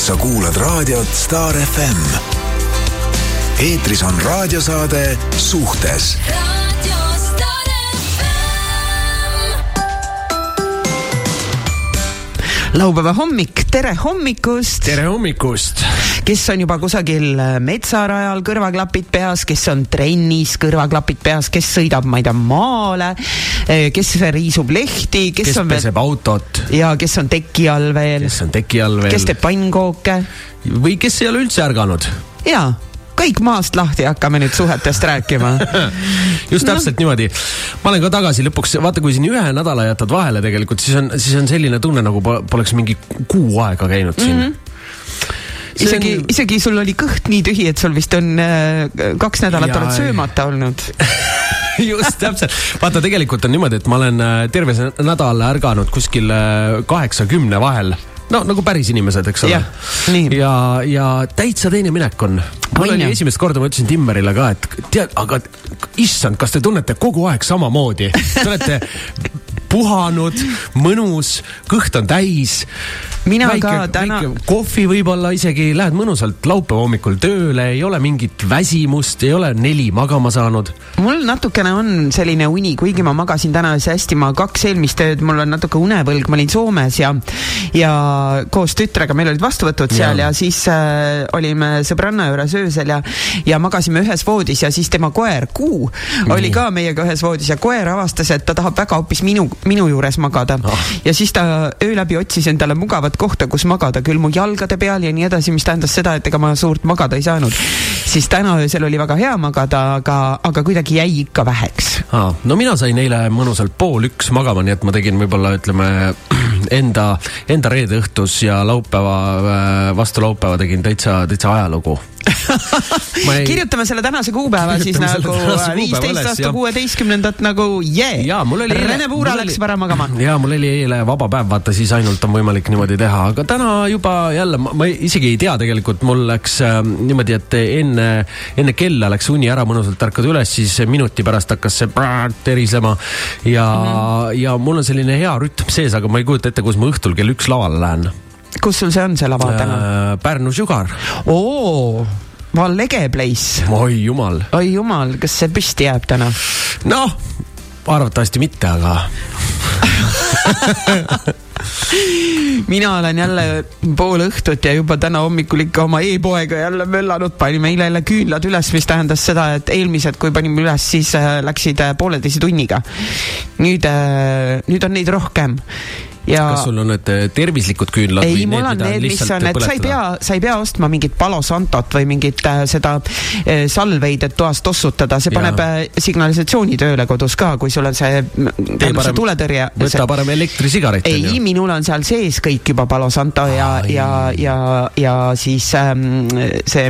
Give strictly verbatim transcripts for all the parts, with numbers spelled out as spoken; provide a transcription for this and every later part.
Sa kuulad raadiot Star F M. Eetris on raadiosaade Suhtes. Laupäeva hommik, tere hommikust! Tere hommikust! Kes on juba kusagil metsarajal, kõrvaklapid peas, kes on trennis, kõrvaklapid peas, kes sõidab, ma ei tea, maale, kes riisub lehti, kes, kes on peseb veel... autot. Ja kes on teki all veel. Kes on teki all veel. Kes teeb pannkooke. Või kes ei ole üldse ärganud. Jaa. Kõik maast lahti hakkame nüüd suhetest rääkima. Just täpselt no. niimoodi. Ma olen ka tagasi lõpuks, vaata kui siin ühe nädala jätad vahele tegelikult, siis on, siis on selline tunne, nagu poleks mingi kuu aega käinud siin. Mm-hmm. Isegi, on... isegi sul oli kõht nii tühi, et sul vist on äh, kaks nädalat ja... oled söömata olnud. Just täpselt. Vaata, tegelikult on niimoodi, et ma olen terve nädal ärganud kuskil kaheksakümne vahel. No, nagu päris inimesed, eks ole. Ja, ja, ja täitsa teine minek on. Mul oli esimest korda, ma ütlesin Timmerile ka, et tead, aga issand, kas te tunnete kogu aeg samamoodi? Te olete puhanud, mõnus, kõht on täis. Mina väike, ka täna... kohvi võib-olla isegi, lähed mõnusalt laupäeva hommikul tööle, ei ole mingit väsimust, ei ole neli magama saanud. Mul natukene on selline uni, kuigi ma magasin täna hästi, ma kaks eelmist tööd, mul on natuke unevõlg, ma olin Soomes ja, ja koos tütrega meil olid vastuvõtud seal ja, ja siis äh, olime sõbranna juures öösel ja, ja magasime ühes voodis ja siis tema koer Kuu oli ka meiega ühes voodis ja koer avastas, et ta tahab väga hoopis minu, minu juures magada. Oh. Ja siis ta öö läbi otsis endale mugavat kohta, kus magada, küll mu jalgade peal ja nii edasi, mis tähendas seda, et ega ma suurt magada ei saanud. Siis täna öösel oli väga hea magada, aga, aga kuidagi jäi ikka väheks. Ah, no mina sain eile mõnusalt pool üks magama, nii et ma tegin võib-olla, ütleme, enda, enda reede õhtus ja laupäeva, vastu laupäeva tegin täitsa, täitsa ajalugu. Ei... kirjutame selle tänase kuupäeva siis nagu viisteist aasta kuueteistkümnendat nagu jee. Yeah. Rene Puura läks vara magama. Jaa, mul oli eile vaba päev, vaata siis ainult on võimalik niimoodi teha, aga täna juba jälle, ma, ma isegi ei tea tegelikult, mul läks äh, niimoodi, et enne, enne kella läks uni ära mõnusalt ärkad üles, siis minuti pärast hakkas see präärt terisema ja, mm-hmm. ja mul on selline hea rütm sees, aga ma ei kujuta ette, kus ma õhtul kell üks lavale lähen. Kus sul see on, see lava täna? Äh, Pärnu Sugar. Oo, Vallege Place. Oi jumal. Oi jumal, kas see püsti jääb täna? Noh, arvatavasti mitte, aga... Mina olen jälle pool õhtut ja juba täna hommikul ikka oma e-poega jälle möllanud, panime eile jälle küünlad üles, mis tähendas seda, et eelmised, kui panime üles, siis läksid pooleteise tunniga. Nüüd, nüüd on neid rohkem. Ja... Kas sul on need tervislikud küünlad? Ei, mul on need, mis on, et sa ei, pea, sa ei pea ostma mingit Palo Santot või mingit äh, seda äh, salveid, et toas tossutada. See paneb äh, signalisatsiooni tööle kodus ka, kui sul on see, see tuletõrje. Võta see... parem elektrisigaret. Ei, ju. Minul on seal sees kõik juba Palo Santo ja, ja, ja, ja siis ähm, see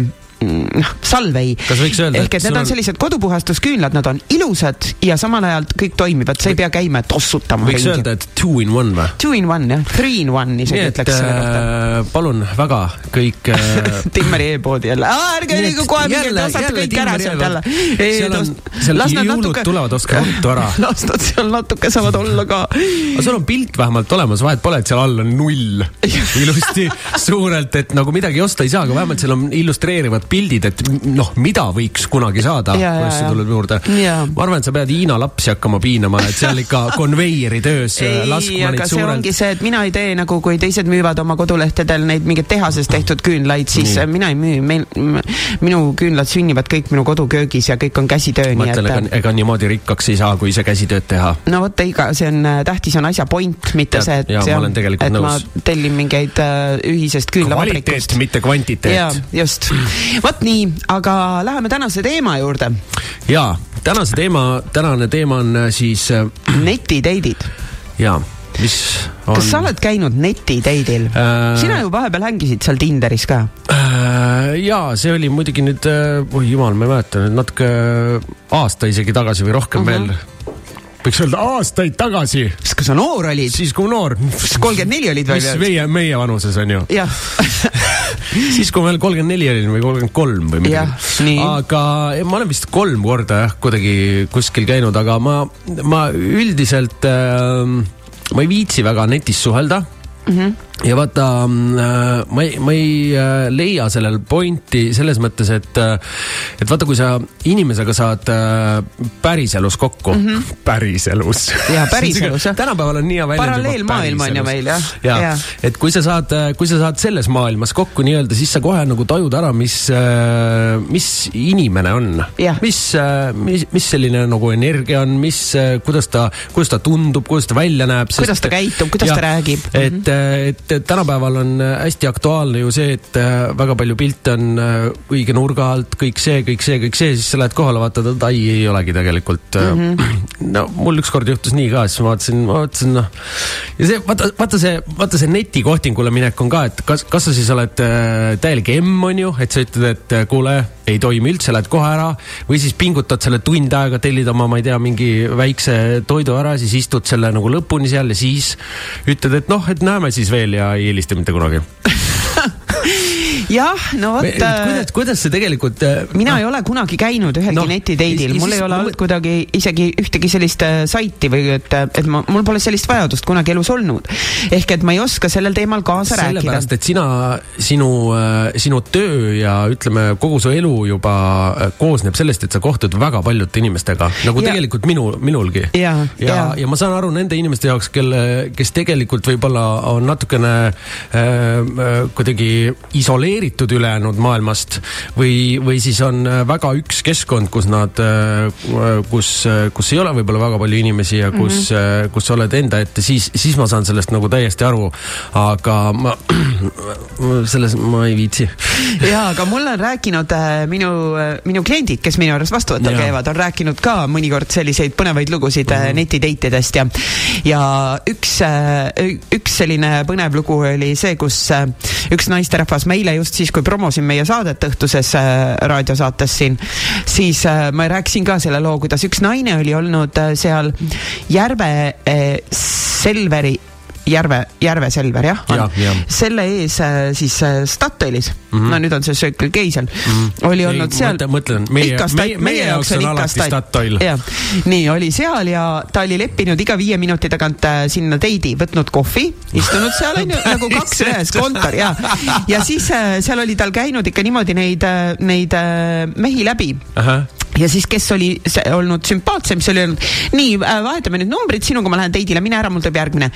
salvei. Öelda, ehk et need on sellised kodupuhastusküünlad, nad on ilusad ja samal ajal kõik toimivad, sa ei pea käima tossutama. Võiks öelda, et two in one või? Two in one, jah. Three in one isegi nii, ütleks selle kohta. Äh, palun väga kõik... Äh... Timmeri e-poodi jälle. Aa, ärge nii kohe mingid osata kõik ära sealt jälle. Seal on, seal jõulud natuke... tulevad, oska vantu ära. Las nad seal natuke saavad olla ka. Aga sul on pilt vähemalt olemas, vahet pole, et seal all on null. Ilusti suurelt, et nagu midagi osta ei saa, aga vähemalt seal on illustreerivad pildid, et noh, mida võiks kunagi saada, ja, kuidas see tuleb juurde. Ja. Ma arvan, et sa pead Hiina lapsi hakkama piinama, et seal ikka konveieri töös ei, laskma neid suurelt. See ongi see, et mina ei tee nagu, kui teised müüvad oma kodulehtedel neid mingid tehases tehtud küünlaid, siis nii. Mina ei müü. Meil, minu küünlad sünnivad kõik minu koduköögis ja kõik on käsitöö. Ma ütlen, ega, ega niimoodi rikkaks ei saa, kui ise käsitööd teha. No võtta iga, see on tähtis on asja point, mitte ja, see, et, ja, see on, et nõus. Ma tellin mingeid uh, ühisest küünlavabrikust. Kvaliteet, mitte kvantiteet. Ja, just. Võt nii, aga läheme tänase teema juurde. Jaa, tänase teema, tänane teema on siis... Netiteidid. Jaa, mis on... Kas sa oled käinud netiteidil? Äh... Sina ju vahepeal hängisid seal Tinderis ka. Äh, jaa, see oli muidugi nüüd... Oi jumal, ma ei mäleta, natuke aasta isegi tagasi või rohkem uh-huh. veel... Võiks öelda aastaid tagasi. Kas sa noor olid? Siis kui noor. kolmkümmend neli olid veel. Mis meie, meie vanuses on ju. Jah. Siis kui meil kolmkümmend neli olin või kolmkümmend kolm või midagi. Aga ma olen vist kolm korda jah, kuidagi kuskil käinud, aga ma, ma üldiselt äh, ma ei viitsi väga netis suhelda. mm-hmm. ja vaata, ma ei, ma ei leia sellel pointi selles mõttes, et et vaata, kui sa inimesega saad päriselus kokku, mm-hmm. päriselus ja päriselus, jah. Tänapäeval on nii hea väljend paralleelmaailm on ju meil, jah. Ja, ja. Et kui sa saad, kui sa saad selles maailmas kokku nii-öelda, siis sa kohe nagu tajud ära, mis mis inimene on, ja. mis, mis, mis selline nagu energia on, mis, kuidas ta, kuidas ta tundub, kuidas ta välja näeb. Kuidas ta käitub, kuidas ja, ta räägib. Et, mm-hmm. et tänapäeval on hästi aktuaalne ju see, et väga palju pilte on õige nurga alt, kõik see, kõik see, kõik see, siis sa lähed kohale, vaatad, et ai, ei olegi tegelikult. Mm-hmm. No mul ükskord juhtus nii ka, siis ma vaatasin, ma vaatasin, noh. Ja see, vaata, vaata see, vaata see netikohtingule minek on ka, et kas, kas sa siis oled täielik emm, on ju, et sa ütled, et kuule, ei toimi üldse, lähed kohe ära, või siis pingutad selle tund aega, tellid oma, ma ei tea, mingi väikse toidu ära, siis istud selle nagu lõpuni seal ja siis ütled, et noh, et näeme siis veel ja ei helista mitte kunagi. jah, no vot. Kuidas, kuidas see tegelikult... Mina no, ei ole kunagi käinud ühelgi no, netiteidil. Mul ei ole olnud kuidagi isegi ühtegi sellist saiti või et, et ma, mul pole sellist vajadust kunagi elus olnud. Ehk et ma ei oska sellel teemal kaasa rääkida. Sellepärast, et sina, sinu, sinu töö ja ütleme, kogu su elu juba koosneb sellest, et sa kohtud väga paljude inimestega. Nagu ja. Tegelikult minu, minulgi. Ja, ja, ja. ja ma saan aru nende inimeste jaoks, kelle, kes tegelikult võib-olla on natukene äh, kuidagi isoleeritud ülejäänud maailmast või, või siis on väga üks keskkond, kus nad, kus, kus ei ole võib-olla väga palju inimesi ja kus, mm-hmm. kus sa oled enda ette, siis, siis ma saan sellest nagu täiesti aru, aga ma selles ma ei viitsi. Jaa, aga mul on rääkinud minu, minu kliendid, kes minu juures vastuvõttel käivad, on rääkinud ka mõnikord selliseid põnevaid lugusid mm-hmm. netiteitidest ja, ja üks, üks selline põnev lugu oli see, kus üks naisterahvas meile just siis, kui promosin meie saadet õhtuses äh, raadiosaates siin, siis äh, ma rääkisin ka selle loo, kuidas üks naine oli olnud äh, seal Järve äh, Selveri Järve, Järve Selver, jah ja, ja. Selle ees siis Statoilis mm-hmm. no nüüd on see Circle K seal mm-hmm. oli olnud ei, seal mõtlen, meie, meie, meie jaoks on alati Statoil ja. Nii oli seal ja ta oli leppinud iga viie minuti tagant sinna teidi, võtnud kohvi, istunud seal on ju, nagu kaks ühes kontor ja. ja siis seal oli tal käinud ikka niimoodi neid, neid mehi läbi Aha. Ja siis, kes oli olnud sümpaatsem, siis oli olnud, nii, vahetame nüüd numbrid, sinuga ma lähen teidile, mine ära, mul tuleb järgmine.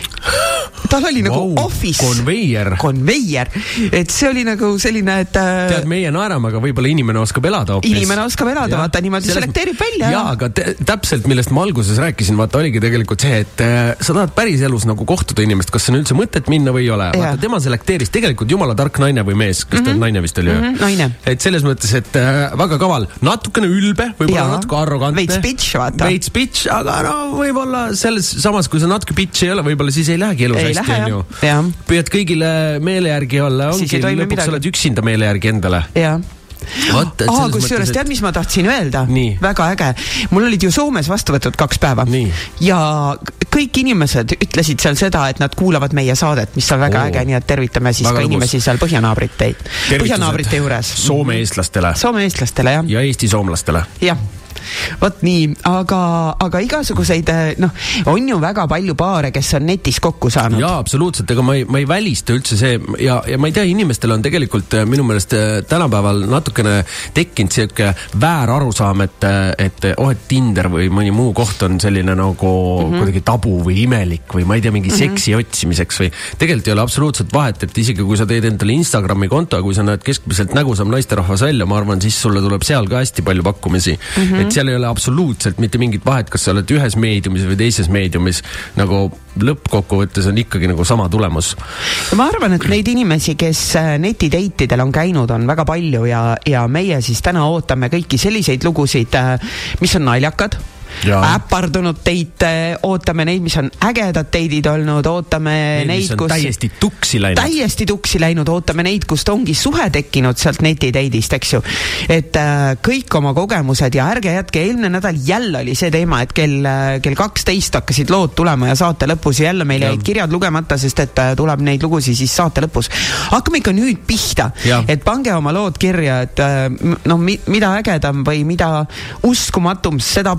Tal oli wow, nagu office. Konveier. Konveier. Et see oli nagu selline, et... Tead, meie naerame, aga võib-olla inimene oskab elada hoopis. Inimene oskab elada, ja, vaata, niimoodi selles... selekteerib välja. Jaa, aga te, täpselt, millest ma alguses rääkisin, vaata, oligi tegelikult see, et äh, sa tahad päris elus nagu kohtuda inimest, kas see on üldse mõtet minna või ei ole. Vaata, tema selekteeris tegelikult jumala tark naine või mees, kas mm-hmm. ta on naine vist oli. Mm-hmm, naine. Et selles mõttes, et äh, väga kaval, natukene ülbe, võib-olla natuke arrogantne. Veits bitch, vaata. Veits bitch, aga no võib-olla selles samas, kui sa natuke bitch ei ole, võib-olla siis ei lähegi elus ei hästi, on ju. Ja. Püüad kõigile meele järgi olla, ongi lõpuks oled üksinda meele järgi endale. Jah. Vaat, Aa, kus juures, tead, mis ma tahtsin öelda? Nii. Väga äge. Mul olid ju Soomes vastu võtud kaks päeva. Nii. Ja kõik inimesed ütlesid seal seda, et nad kuulavad meie saadet, mis on väga Oo. äge, nii et tervitame siis väga ka lõbus. Inimesi seal põhjanaabrite, põhjanaabrite juures. Soome eestlastele. Soome eestlastele, jah. Ja Eesti soomlastele. Jah. Vot nii, aga, aga igasuguseid, noh, on ju väga palju paare, kes on netis kokku saanud. Jaa, absoluutselt, ega ma ei, ma ei välista üldse see ja, ja ma ei tea, inimestel on tegelikult minu meelest tänapäeval natukene tekkinud siuke väär arusaam, et, et oh, et Tinder või mõni muu koht on selline nagu mm-hmm. kuidagi tabu või imelik või ma ei tea, mingi mm-hmm. seksi otsimiseks või tegelikult ei ole absoluutselt vahet, et isegi kui sa teed endale Instagrami konto, kui sa näed keskmiselt nägusam naisterahvas välja, ma arvan, siis sulle tuleb seal ka hästi palju pakkumisi, mm-hmm. et seal ei ole absoluutselt mitte mingit vahet, kas sa oled ühes meediumis või teises meediumis, nagu lõppkokkuvõttes on ikkagi nagu sama tulemus. Ma arvan, et neid inimesi, kes netiteitidel on käinud, on väga palju ja, ja meie siis täna ootame kõiki selliseid lugusid, mis on naljakad, ja. äpardunud teite, ootame neid, mis on ägedad teidid olnud, ootame neid, neid, mis on kus, täiesti tuksi läinud. Täiesti tuksi läinud, ootame neid, kust ongi suhe tekkinud sealt netiteidist, eks ju. Et äh, kõik oma kogemused ja ärge jätke, eelmine nädal jälle oli see teema, et kell, kell kaksteist hakkasid lood tulema ja saate lõpus ja jälle meil jäid kirjad lugemata, sest et äh, tuleb neid lugusid siis saate lõpus. Hakkame ikka nüüd pihta, ja. Et pange oma lood kirja, et äh, no, mi, mida ägedam või mida uskumatum, seda parem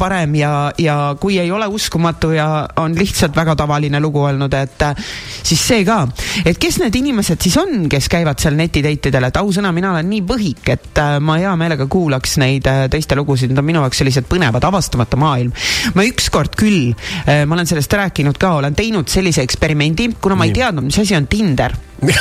ja, ja kui ei ole uskumatu ja on lihtsalt väga tavaline lugu olnud, et siis see ka, et kes need inimesed siis on, kes käivad seal netideitidel, et ausõna, mina olen nii põhik, et ma hea meelega kuulaks neid teiste lugusid, need on minu jaoks sellised põnevad, avastamata maailm. Ma ükskord küll, ma olen sellest rääkinud ka, olen teinud sellise eksperimendi, kuna ma ei teadnud, mis asi on Tinder.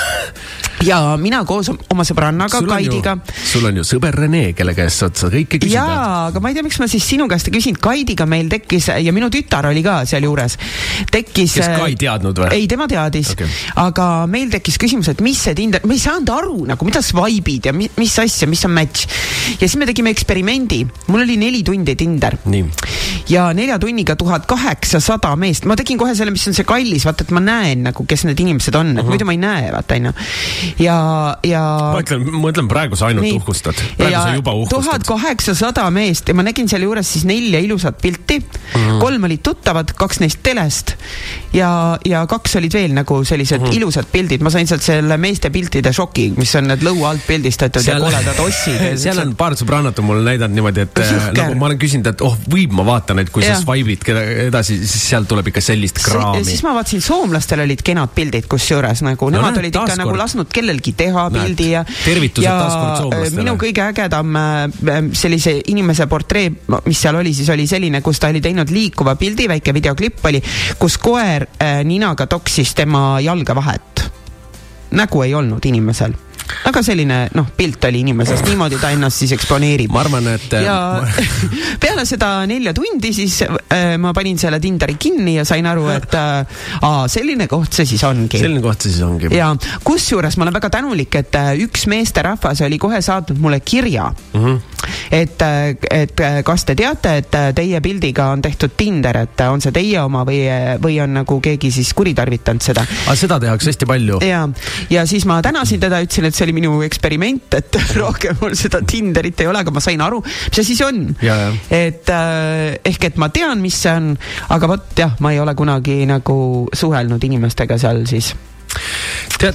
Ja mina koos oma sõbrannaga, Kaidiga. Sul on ju sõber Rene, kelle käest saad sa kõike küsida. Jaa, aga ma ei tea, miks ma siis sinu käest küsinud. Kaidiga meil tekkis, ja minu tütar oli ka seal juures, tekkis... Kes ka ei teadnud või? Ei, tema teadis. Okay. Aga meil tekkis küsimus, et mis see Tinder... Me ei saanud aru, nagu, mida swipe'id ja mis, mis asja, mis on match. Ja siis me tegime eksperimendi. Mul oli neli tundi Tinder. Nii. Ja nelja tunniga tuhat kaheksasada meest. Ma tegin kohe selle, mis on see kallis. Vaata, et ma näen, nagu, kes need inimesed on. Uh-huh. Et muidu ma ei näe, vaata, aina. Ja, ja... Ma ütlen, ma ütlen praegu sa ainult nii. Uhkustad. Praegu ja sa juba uhkustad. tuhat kaheksasada meest ja ma nägin seal juures siis nelja ilusat pilti. Uh-huh. Kolm olid tuttavad, kaks neist telest ja, ja kaks olid veel nagu sellised uh-huh. ilusad pildid. Ma sain sealt selle meeste piltide šoki, mis on need lõua alt pildistatud seal, ja koledad ossid. Seal on paar sõbrannat mul näidanud niimoodi, et Juhker. Nagu ma olen küsinud, et oh, võib ma vaatan, et kui ja. Sa swipe'id edasi, siis seal tuleb ikka sellist kraami. Siis ma vaatasin, soomlastel olid kenad pildid, kus juures nagu, no, nemad olid ikka nagu lasnud kellelgi teha pildi ja, ja minu kõige ägedam sellise inimese portree, mis seal oli, siis oli selline, kus ta oli teinud liikuva pildi, väike videoklipp oli, kus koer ninaga toksis tema jalga vahet. Nägu ei olnud inimesel. Aga selline, noh, pilt oli inimesest, niimoodi ta ennast siis eksponeerib. Ma arvan, et... Ja peale seda nelja tundi siis äh, ma panin selle Tinderi kinni ja sain aru, et äh, aa, selline koht see siis ongi. Selline koht see siis ongi. Ja kus juures ma olen väga tänulik, et äh, üks meesterahvas oli kohe saatnud mulle kirja. Uh-huh. Et, et kas te teate, et teie pildiga on tehtud Tinder, et on see teie oma või, või on nagu keegi siis kuritarvitanud seda. Aga seda tehakse hästi palju. Ja, ja siis ma tänasin teda, ütlesin, et see oli minu eksperiment, et rohkem mul seda Tinderit ei ole, aga ma sain aru, mis see siis on. Ja, ja. Et äh, ehk et ma tean, mis see on, aga võt, jah, ma ei ole kunagi nagu suhelnud inimestega seal siis. Tead,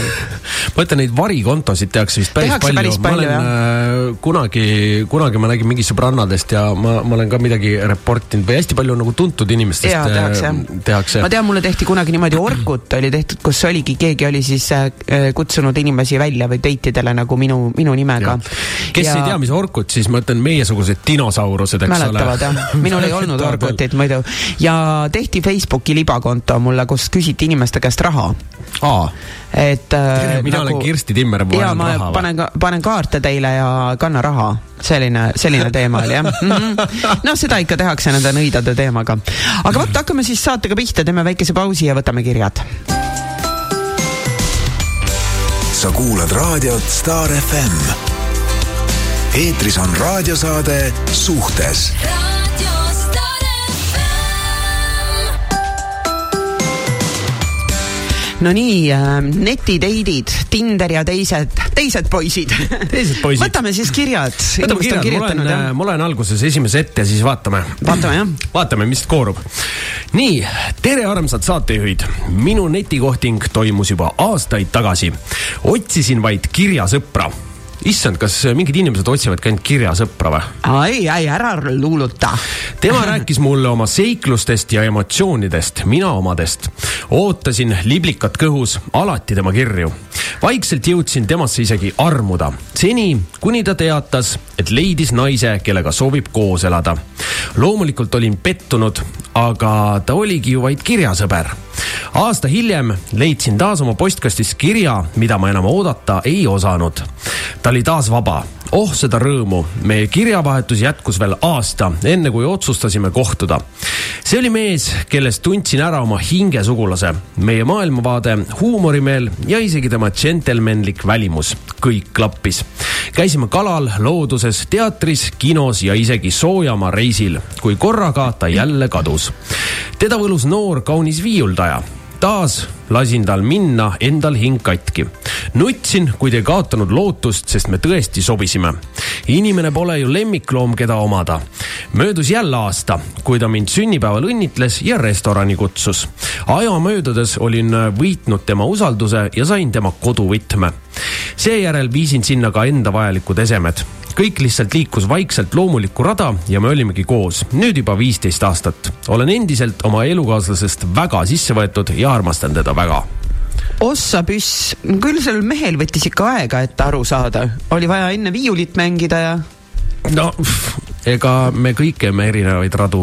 ma ütlen, neid varikontosid tehakse vist päris tehakse palju. Päris palju ma olen kunagi, kunagi ma nägin mingi sõbrannadest ja ma, ma olen ka midagi reportinud või hästi palju nagu tuntud inimestest ja, tehakse. tehakse. Ma tean, mulle tehti kunagi niimoodi Orkut oli tehtud, kus oligi, keegi oli siis kutsunud inimesi välja või deitidele nagu minu, minu nimega. Ja. Kes ja... ei tea, mis Orkut, siis ma ütlen meiesugused dinosaurused, eks mäletavad, ole. Jah. Minul ei olnud Orkutit muidu. Ja tehti Facebooki libakonto mulle, kus küsiti inimeste käest raha. Aa. Et, äh, mina nagu, olen Kirsti Timmer, ja ma raha, panen, panen kaarte teile ja kanna raha. Selline, selline teema oli, jah. Mm-hmm. No seda ikka tehakse nende nõidade teemaga. Aga võtta, hakkame siis saatega pihta, teeme väikese pausi ja võtame kirjad. Sa kuulad raadiot Star F M. Eetris on raadiosaade Suhtes. No nii, äh, netideidid, Tinder ja teised, teised poisid. Teised poisid. Võtame siis kirjad. Võtame kirjad, ma olen, ma olen alguses esimese ette, siis vaatame. Vaatame, jah. Vaatame, mis koorub. Nii, tere armsad saatejuhid. Minu netikohting toimus juba aastaid tagasi. Otsisin vaid kirjasõpra. Issand, kas mingid inimesed otsivad käinud kirjasõpra või? Ai, ai, ära luuluta. Tema rääkis mulle oma seiklustest ja emotsioonidest, mina omadest. Ootasin liblikat kõhus, alati tema kirju. Vaikselt jõudsin temasse isegi armuda. Seni, kuni ta teatas, et leidis naise, kellega soovib koos elada. Loomulikult olin pettunud, aga ta oligi ju vaid kirjasõber. Aasta hiljem leidsin taas oma postkastist kirja, mida ma enam oodata ei osanud. Ta oli taas vaba. Oh, seda rõõmu. Meie kirjavahetus jätkus veel aasta, enne kui otsustasime kohtuda. See oli mees, kellest tundsin ära oma hingesugulase, meie maailmavaade, huumorimeel ja isegi tema džentelmenlik välimus. Kõik klappis. Käisime kalal, looduses, teatris, kinos ja isegi soojamaa reisil, kui korraga ta jälle kadus. Teda võlus noor kaunis viiuldaja. Taas lasin tal minna endal hing katki. Nutsin, kuid ei kaotanud lootust, sest me tõesti sobisime. Inimene pole ju lemmikloom, keda omada. Möödus jälle aasta, kui ta mind sünnipäeval õnnitles ja restorani kutsus. Aja möödudes olin võitnud tema usalduse ja sain tema koduvõtme. Seejärel viisin sinna ka enda vajalikud esemed. kõik lihtsalt liikus vaikselt loomulikku rada ja me olimegi koos. Nüüd juba viisteist aastat. Olen endiselt oma elukaaslasest väga sisse võetud ja armastan teda väga. Ossa püss, küll sellel mehel võttis ikka aega, et aru saada. Oli vaja enne viiulit mängida ja... No, ega me kõik emme erinevaid radu.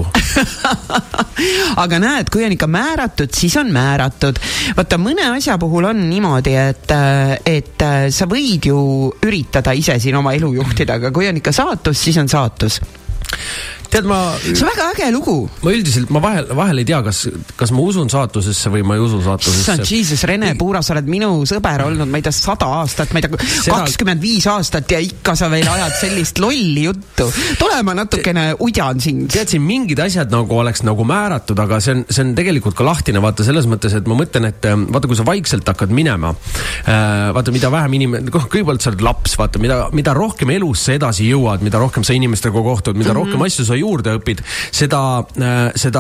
Aga näed, kui on ikka määratud, siis on määratud. Vaata, mõne asja puhul on niimoodi, et, et sa võid ju üritada ise siin oma elu juhtida, aga kui on ikka saatus, siis on saatus. Tead, ma... See on väga äge lugu. Ma üldiselt, ma vahel, vahel ei tea, kas, kas ma usun saatusesse või ma ei usu saatusesse. Jesus, Rene Puura, sa oled minu sõber olnud, ma ei tea, sada aastat, ma ei tea, kakskümmend viis aastat ja ikka sa veel ajad sellist lolli juttu. Tule ma natukene udjan sind. Tead, siin mingid asjad nagu oleks nagu määratud, aga see on, see on tegelikult ka lahtine, vaata selles mõttes, et ma mõtlen, et vaata, kui sa vaikselt hakkad minema, vaata, mida vähem inimene, kõigepealt sa oled laps, vaata, mida, mida rohkem elus sa edasi jõuad, mida rohkem sa inimestega kohtud, mida mm-hmm. rohkem asju sa juurde õpid, seda, seda,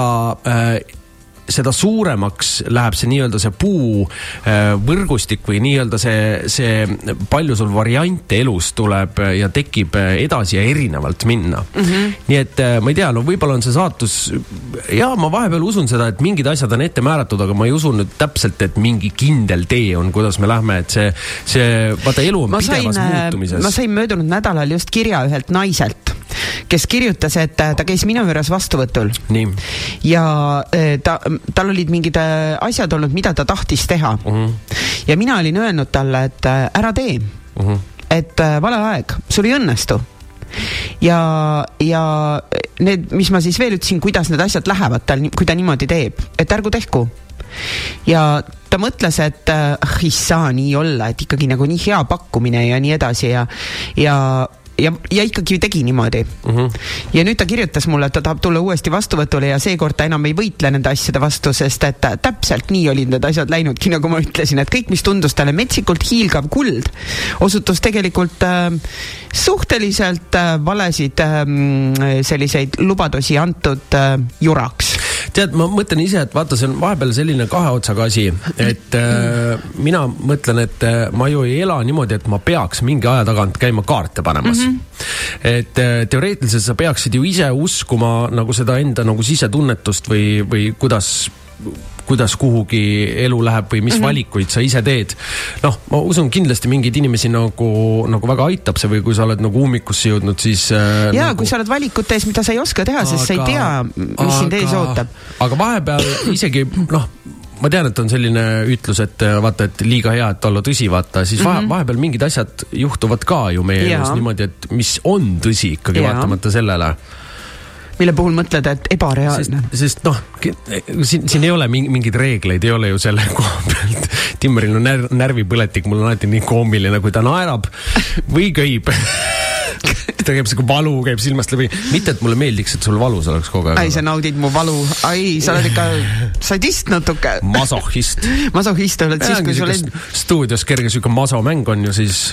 seda suuremaks läheb see nii-öelda see puu võrgustik või nii-öelda see, see palju sul variante elus tuleb ja tekib edasi ja erinevalt minna. Mm-hmm. Nii et ma ei tea, no võib-olla on see saatus, ja ma vahepeal usun seda, et mingid asjad on ette määratud, aga ma ei usu nüüd täpselt, et mingi kindel tee on, kuidas me lähme, et see, see vaata elu on ma pidevas sain, muutumises. Ma sain möödunud nädalal just kirja ühelt naiselt, kes kirjutas, et ta käis minu juures vastuvõtul. Nii. Ja ta, tal olid mingid asjad olnud, mida ta tahtis teha. Uh-huh. Ja mina olin öelnud talle, et ära tee. Uh-huh. Et vale aeg, sul ei õnnestu. Ja, ja need, mis ma siis veel ütlesin, kuidas need asjad lähevad tal, kui ta niimoodi teeb. Et ärgu tehku. Ja ta mõtles, et ah, ei saa nii olla, et ikkagi nagu nii hea pakkumine ja nii edasi ja, ja Ja, ja ikkagi tegi niimoodi. Uh-huh. Ja nüüd ta kirjutas mulle, et ta tahab tulla uuesti vastuvõtule ja seekord ta enam ei võitle nende asjade vastu, sest et täpselt nii olid need asjad läinudki, nagu ma ütlesin, et kõik, mis tundus talle metsikult hiilgav kuld, osutus tegelikult äh, suhteliselt äh, valesid äh, selliseid lubadusi antud äh, juraks. Tead, ma mõtlen ise, et vaata, see on vahepeal selline kahe otsaga asi, et äh, mina mõtlen, et äh, ma ju ei ela niimoodi, et ma peaks mingi aja tagant käima kaarte panemas. Mm-hmm. Et äh, teoreetiliselt sa peaksid ju ise uskuma nagu seda enda nagu sisetunnetust või, või kuidas kuidas kuhugi elu läheb või mis mm-hmm. valikuid sa ise teed. Noh, ma usun kindlasti mingeid inimesi nagu, nagu väga aitab see või kui sa oled nagu ummikusse jõudnud, siis... Jaa, nagu... kui sa oled valikute ees, mida sa ei oska teha, sest aga, sa ei tea, mis aga, sind ees ootab. Aga vahepeal isegi, noh, ma tean, et on selline ütlus, et vaata, et liiga hea, et olla tõsi, vaata, siis mm-hmm. vahepeal mingid asjad juhtuvad ka ju meie elus niimoodi, et mis on tõsi ikkagi ja. Vaatamata sellele. Mille puhul mõtled, et ebareaalne. Sest, sest noh, siin, siin ei ole mingeid reegleid, ei ole ju selle koha pealt. Timmeril on när, närvipõletik, mul on alati nii koomiline, kui ta naerab või köib. Ta käib see valu, käib silmast läbi. Mitte, et mulle meeldiks, et sul valus oleks kogu aeg. Ai, sa naudid mu valu. Ai, sa oled ikka sadist natuke. Masohist. Masohist oled siis, kui sul end... Stuudios kerge süke masomäng on ju siis...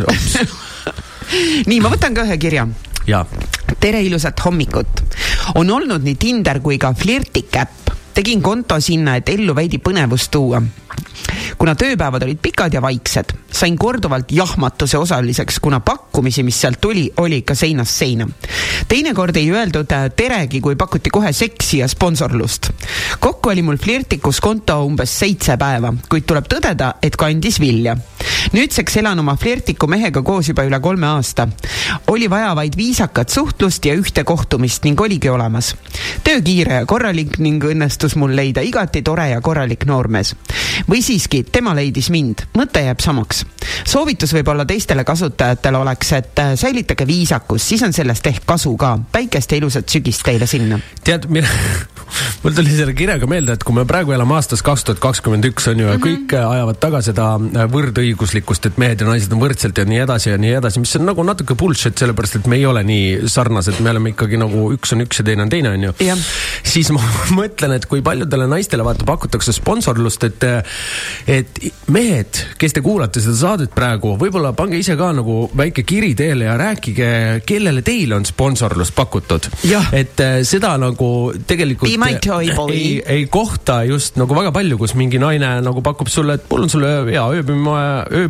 Nii, ma võtan ka ühe kirja. Ja. Tere ilusat hommikut. On olnud nii Tinder kui ka flirtikäpp. Tegin konto sinna, et ellu veidi põnevust tuua. Kuna tööpäevad olid pikad ja vaiksed, sain korduvalt jahmatuse osaliseks, kuna pakkumisi, mis sealt tuli, oli ikka seinast seina. Teinekord ei öeldud teregi, kui pakuti kohe seksi ja sponsorlust. Kokku oli mul flirtikus konto umbes seitse päeva, kuid tuleb tõdeda, et kandis vilja. Nüüdseks elan oma flirtiku mehega koos juba üle kolme aasta. Oli vaja vaid viisakat suhtlust ja ühte kohtumist ning oligi olemas. Töö kiire ja korralik ning õnnestus mul leida igati tore ja korralik noormees. Või siiski, tema leidis mind. Mõte jääb samaks. Soovitus võib olla teistele kasutajatele oleks, et säilitage viisakus, siis on sellest ehk kasu ka. Päikest ja ilusat sügist teile sinna. Tead, mine, mul tuli selle kirjaga meelde, et kui me praegu elame aastas kaks tuhat kakskümmend üks on ju ja mm-hmm. kõik ajavad taga seda võrdõiguslikkust, et mehed ja naised on võrdselt ja nii edasi ja nii edasi, mis on nagu natuke bullshit, sellepärast, et me ei ole nii sarnased, me oleme ikkagi nagu üks on üks ja teine on teine on ju. Ja. Siis ma mõtlen, et kui paljudele naistele vaata pakutakse sponsorlust, et, et mehed, kes te kuulate seda saadet praegu, võib-olla pange ise ka nagu väike kiri teele ja rääkige, kellele teile on sponsorlust pakutud. Ja. Et seda nagu tegelikult ei, ei kohta just nagu väga palju, kus mingi naine nagu pakub sulle, et mul on sulle hea ööbima, öö,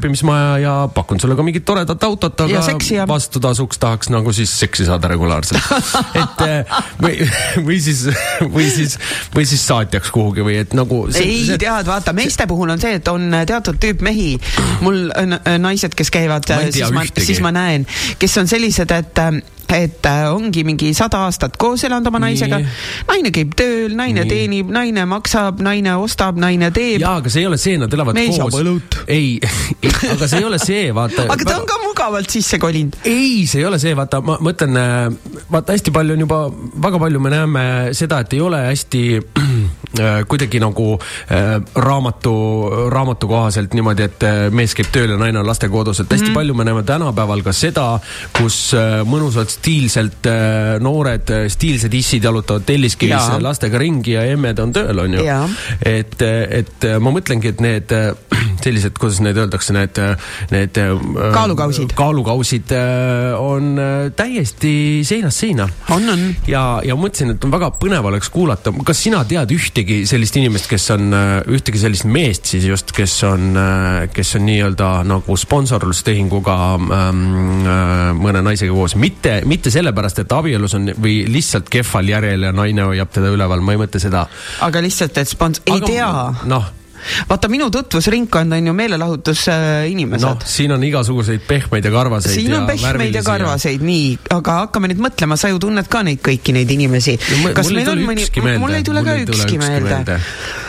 ööbimismaja ja pakun sulle ka mingit toredat autot, aga ja vastu tasuks tahaks nagu siis seksi saada regulaarselt. et või, või siis, või siis, või siis saatjaks kuhugi või et nagu... See, ei see, tead, vaata, meeste puhul on see, et on teatud tüüp mehi, mul naised, kes käivad, siis ma, siis ma näen, kes on sellised, et et ongi mingi sada aastat koos elanud oma naisega. Naine käib tööl, naine Nii. teenib, naine maksab, naine ostab, naine teeb. Jaa, aga see ei ole see, nad elavad Meis koos. Ei, ei, aga see ei ole see, vaata. aga ta on ka mugavalt sisse kolinud. Ei, see ei ole see, vaata, ma mõtlen, vaata, hästi palju on juba, väga palju me näeme seda, et ei ole hästi kuidagi nagu äh, raamatu, raamatu kohaselt niimoodi, et mees käib tööl ja naine on lastekodus, et hästi mm. palju me näeme tänapäeval ka seda, kus äh, mõnusalt stiilselt äh, noored, stiilsed issid jalutavad telliskivis ja. lastega ringi ja emmed on tööl, on ju. Et, et ma mõtlengi, et need sellised, kuidas need öeldakse, need, need kaalukausid, kaalukausid on täiesti seinast seina. On, on. Ja, ja mõtlesin, et on väga põnev oleks kuulata. Kas sina tead ühtegi sellist inimest, kes on, ühtegi sellist meest siis just, kes on, kes on nii-öelda nagu sponsorlustehinguga ähm, mõne naisega koos? Mitte, mitte sellepärast, et abielus on või lihtsalt kehval järjel ja naine hoiab teda üleval, ma ei mõtle seda. Aga lihtsalt, et spons... ei Aga, tea. Noh, vaata, minu tutvusringkond on ju meelelahutus äh, inimesed. No, siin on igasuguseid pehmeid ja karvaseid. Siin on pehmeid ja karvaseid, ja... nii. Aga hakkame nüüd mõtlema, sa ju tunned ka neid kõiki neid inimesi. No, Kas mul ei tule mõni... ükski meelde. Mul ei tule ka ükski meelde. meelde.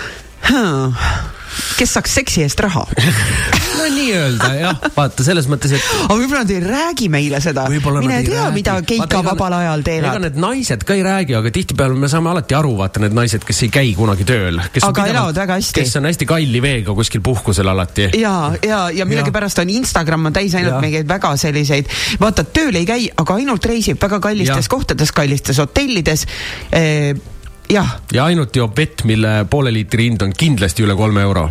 Hmm. Kes saaks seksi eest raha? No nii öelda, jah. Vaata, selles mõttes, et... aga võib-olla nad ei räägi meile seda. Mine tea, räägi. Mida keika vaata, vabal ajal teevad. Ega need naised ka ei räägi, aga tihtipeale me saame alati aru, vaata need naised, kes ei käi kunagi tööl. Kes aga elavad väga hästi. Kes on hästi kalli veega kuskil puhkusel alati. Ja, ja, ja millegipärast on Instagram on täis ainult mingeid väga selliseid. Vaata, tööl ei käi, aga ainult reisib väga kallistes ja. kohtades, kallistes hotellides. Eh, Ja. ja ainult joob vett, mille poole liitri hind on kindlasti üle kolme euro.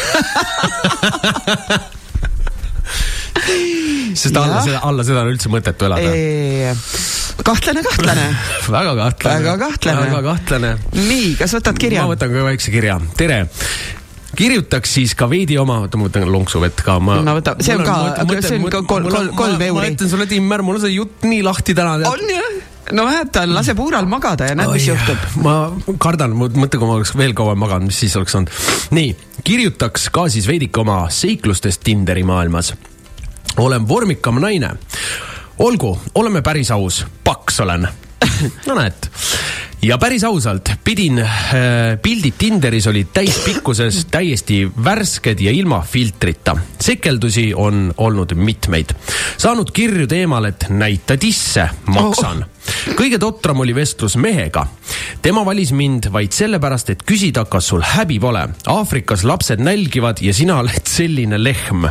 Sest alla seda, alla seda on üldse mõtetu elada. Eee, kahtlane, kahtlane. väga kahtlane. Väga kahtlane. Väga kahtlane. Nii, kas võtad kirja? Ma võtan ka väikse kirja. Tere! Kirjutaks siis ka veidi oma, võtta, ma võtan lonksu vett ka. Ma, no võta, see on ka, mõtlen, see on ka kolm, kolm, kolm ma, euri. Ma ütlen sulle, Timmer, mul on see jutt nii lahti täna. On jah? No hätta, lase puural magada ja näed, mis juhtub. Ma kardan, mõtle, kui ma oleks veel kauem maganud, mis siis oleks olnud. Nii, kirjutaks ka siis veidike oma seiklustest Tinderi maailmas. Olen vormikam naine. Olgu, oleme päris aus. Paks olen. No näed. Ja päris ausalt, pidin äh, pildid Tinderis olid täispikkuses täiesti värsked ja ilma filtrita. Sekeldusi on olnud mitmeid. Saanud kirju teemal, et näita tisse, maksan. Kõige totram oli vestlus mehega. Tema valis mind vaid sellepärast, et küsida, kas sul häbi pole. Aafrikas lapsed nälgivad ja sina oled selline lehm.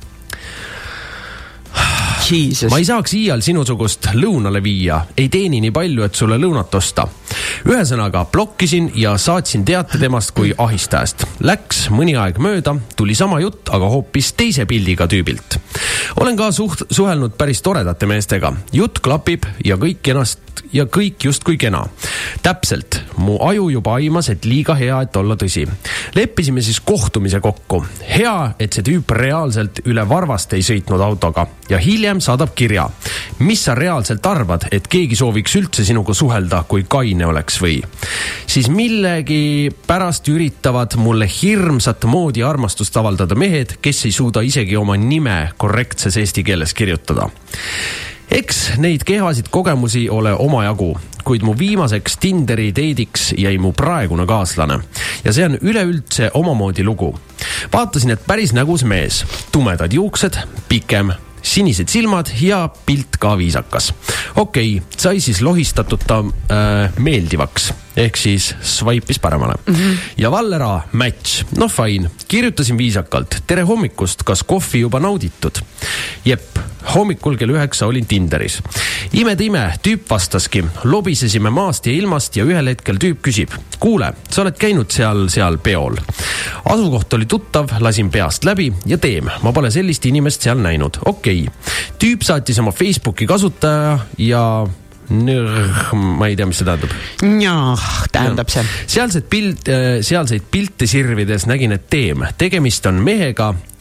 Jesus. Ma ei saaks iial sinusugust lõunale viia, ei teeni nii palju, et sulle lõunat osta. Ühesõnaga blokkisin ja saatsin teate temast kui ahistajast. Läks mõni aeg mööda, tuli sama jutt, aga hoopis teise pildiga tüübilt. Olen ka suht, suhelnud päris toredate meestega. Jutt klapib ja kõik ennast ja kõik just kui kena. Täpselt, mu aju juba aimas, et liiga hea, et olla tõsi. Leppisime siis kohtumise kokku. Hea, et see tüüp reaalselt üle varvast ei sõitnud autoga ja hiljem saadab kirja. Mis sa reaalselt arvad, et keegi sooviks üldse sinuga suhelda, kui kaine oleks või? Siis millegi pärast üritavad mulle hirmsat moodi armastust avaldada mehed, kes ei suuda isegi oma nime korrektses eesti keeles kirjutada. Eks neid kehvasid kogemusi ole omajagu, kuid mu viimaseks Tinderi deidiks jäi mu praegune kaaslane. Ja see on üleüldse omamoodi lugu. Vaatasin, et päris nägus mees. Tumedad juuksed, pikem, sinised silmad ja pilt ka viisakas. Okei, sai siis lohistatud ta äh, meeldivaks, ehk siis swipe'is paremale. Mm-hmm. Ja Vallera match, no fine, kirjutasin viisakalt. Tere hommikust, kas kohvi juba nauditud? Jep, hommikul kell üheksa olin Tinderis. Imed ime, tüüp vastaski. Lobisesime maast ja ilmast ja ühel hetkel tüüp küsib. Kuule, sa oled käinud seal, seal peol. Asukoht oli tuttav, lasin peast läbi ja teem. Ma pole sellist inimest seal näinud. Okei. Tüüp saatis oma Facebooki kasutaja ja... Nõrg, ma ei tea, mis see tähendab. Jah, tähendab see. Sealseid, pilt, sealseid pilte sirvides nägin, et teem. Tegemist on mehega,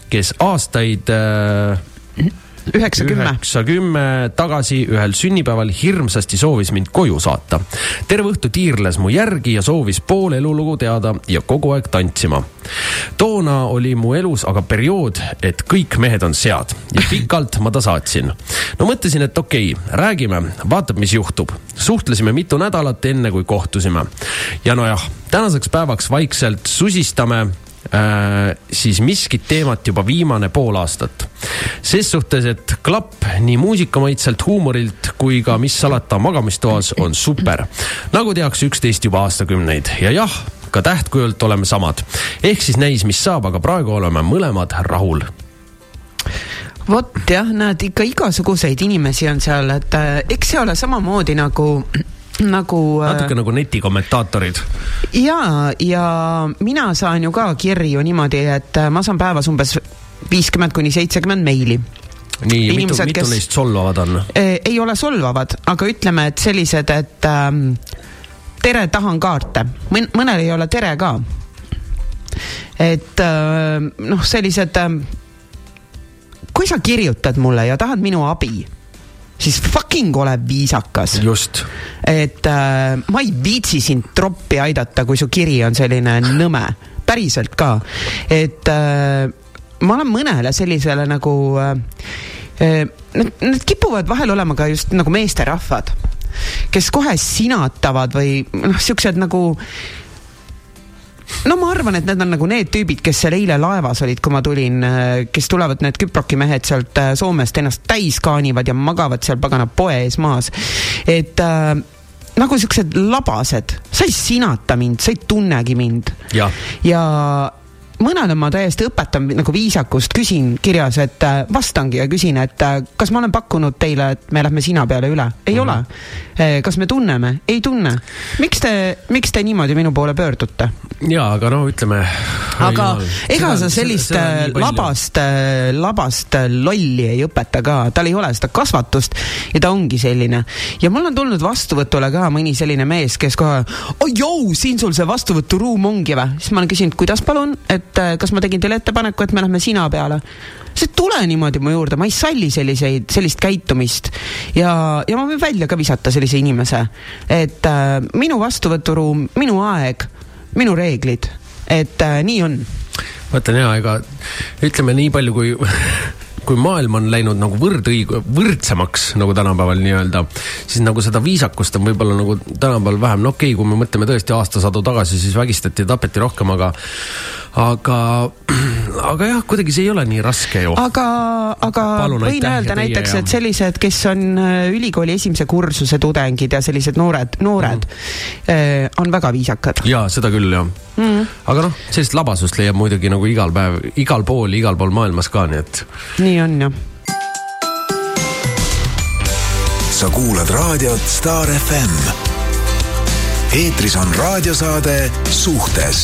kes aastaid äh, üheksakümmend tagasi ühel sünnipäeval hirmsasti soovis mind koju saata. Terve õhtu tiirles mu järgi ja soovis pool elulugu teada ja kogu aeg tantsima. Toona oli mu elus aga periood, et kõik mehed on sead ja pikalt ma ta saatsin. No mõtlesin, et okei, räägime, vaatab, mis juhtub. Suhtlesime mitu nädalat enne, kui kohtusime. Ja nojah, tänaseks päevaks vaikselt susistame Äh, siis miskit teemat juba viimane pool aastat. Ses suhtes, et klapp nii muusikamaitselt, huumorilt kui ka mis salata magamistoas on super. Nagu tehakse üksteist juba aastakümneid. Ja jah, ka tähtkujult oleme samad. Ehk siis näis, mis saab, aga praegu oleme mõlemad rahul. Vot jah, näed, ikka igasuguseid inimesi on seal, et äh, eks see ole samamoodi nagu nagu natuke nagu netikommentaatorid. Ja, ja mina saan ju ka kirju niimoodi, et ma saan päevas umbes viiskümmend kuni seitsekümmend meili. Nii, Inimesed, mitu, mitu kes, neist solvavad on? Ei ole solvavad, aga ütleme, et sellised, et ähm, tere, tahan kaarte. Mõnel ei ole tere ka. Et äh, noh, sellised äh, kui sa kirjutad mulle ja tahad minu abi, siis fucking ole viisakas. Just. Et äh, ma ei viitsi sind troppi aidata, kui su kiri on selline nõme. Päriselt ka. Et äh, ma olen mõnele sellisele nagu äh, need, need kipuvad vahel olema ka just nagu meesterahvad, kes kohe sinatavad või noh, siuksed nagu no ma arvan, et need on nagu need tüübid, kes seal eile laevas olid, kui ma tulin, kes tulevad need küproki mehed sealt Soomest ennast täis kaanivad ja magavad seal pagana poe ees maas. Et äh, nagu siuksed labased, sa ei sinata mind, sa ei tunnegi mind. Ja, ja mõnele ma täiesti õpetan nagu viisakust, küsin kirjas, et vastangi ja küsin, et kas ma olen pakkunud teile, et me lähme sina peale üle? Ei mm-hmm. ole. Kas me tunneme? Ei tunne. Miks te, miks te niimoodi minu poole pöördute? Jaa, aga no ütleme... Aga ega sa sellist seda, seda labast, labast lolli ei õpeta ka. Tal ei ole seda kasvatust ja ta ongi selline. Ja mul on tulnud vastuvõtule ka mõni selline mees, kes kohe, oh jou, siin sul see vastuvõturuum ongi või? Siis ma olen küsinud, kuidas palun, et kas ma tegin teile ettepaneku, et me lähme sina peale. See tule niimoodi mu juurde, ma ei salli selliseid, sellist käitumist ja, ja ma võin välja ka visata sellise inimese, et äh, minu vastuvõturuum, minu aeg, minu reeglid, et äh, nii on. Mõtlen hea, ega ütleme nii palju, kui kui maailm on läinud nagu võrdõig, võrdsemaks, nagu tänapäeval nii öelda, siis nagu seda viisakust on võib-olla nagu tänapäeval vähem. No okei, kui me mõtleme tõesti aastasadu tagasi, siis vägistati ja tapeti rohkem, aga aga, aga jah, kuidagi see ei ole nii raske ju. Aga, aga Palun, võin öelda näiteks, ja... et sellised, kes on ülikooli esimese kursuse tudengid ja sellised noored, noored mm. on väga viisakad. Jaa, seda küll, jah. Mm. Aga noh, sellist labasust leiab muidugi nagu igal päev, igal pool, igal pool maailmas ka, nii et... Nii on, jah. Sa kuulad raadiot Star F M. Eetris on raadiosaade Suhtes.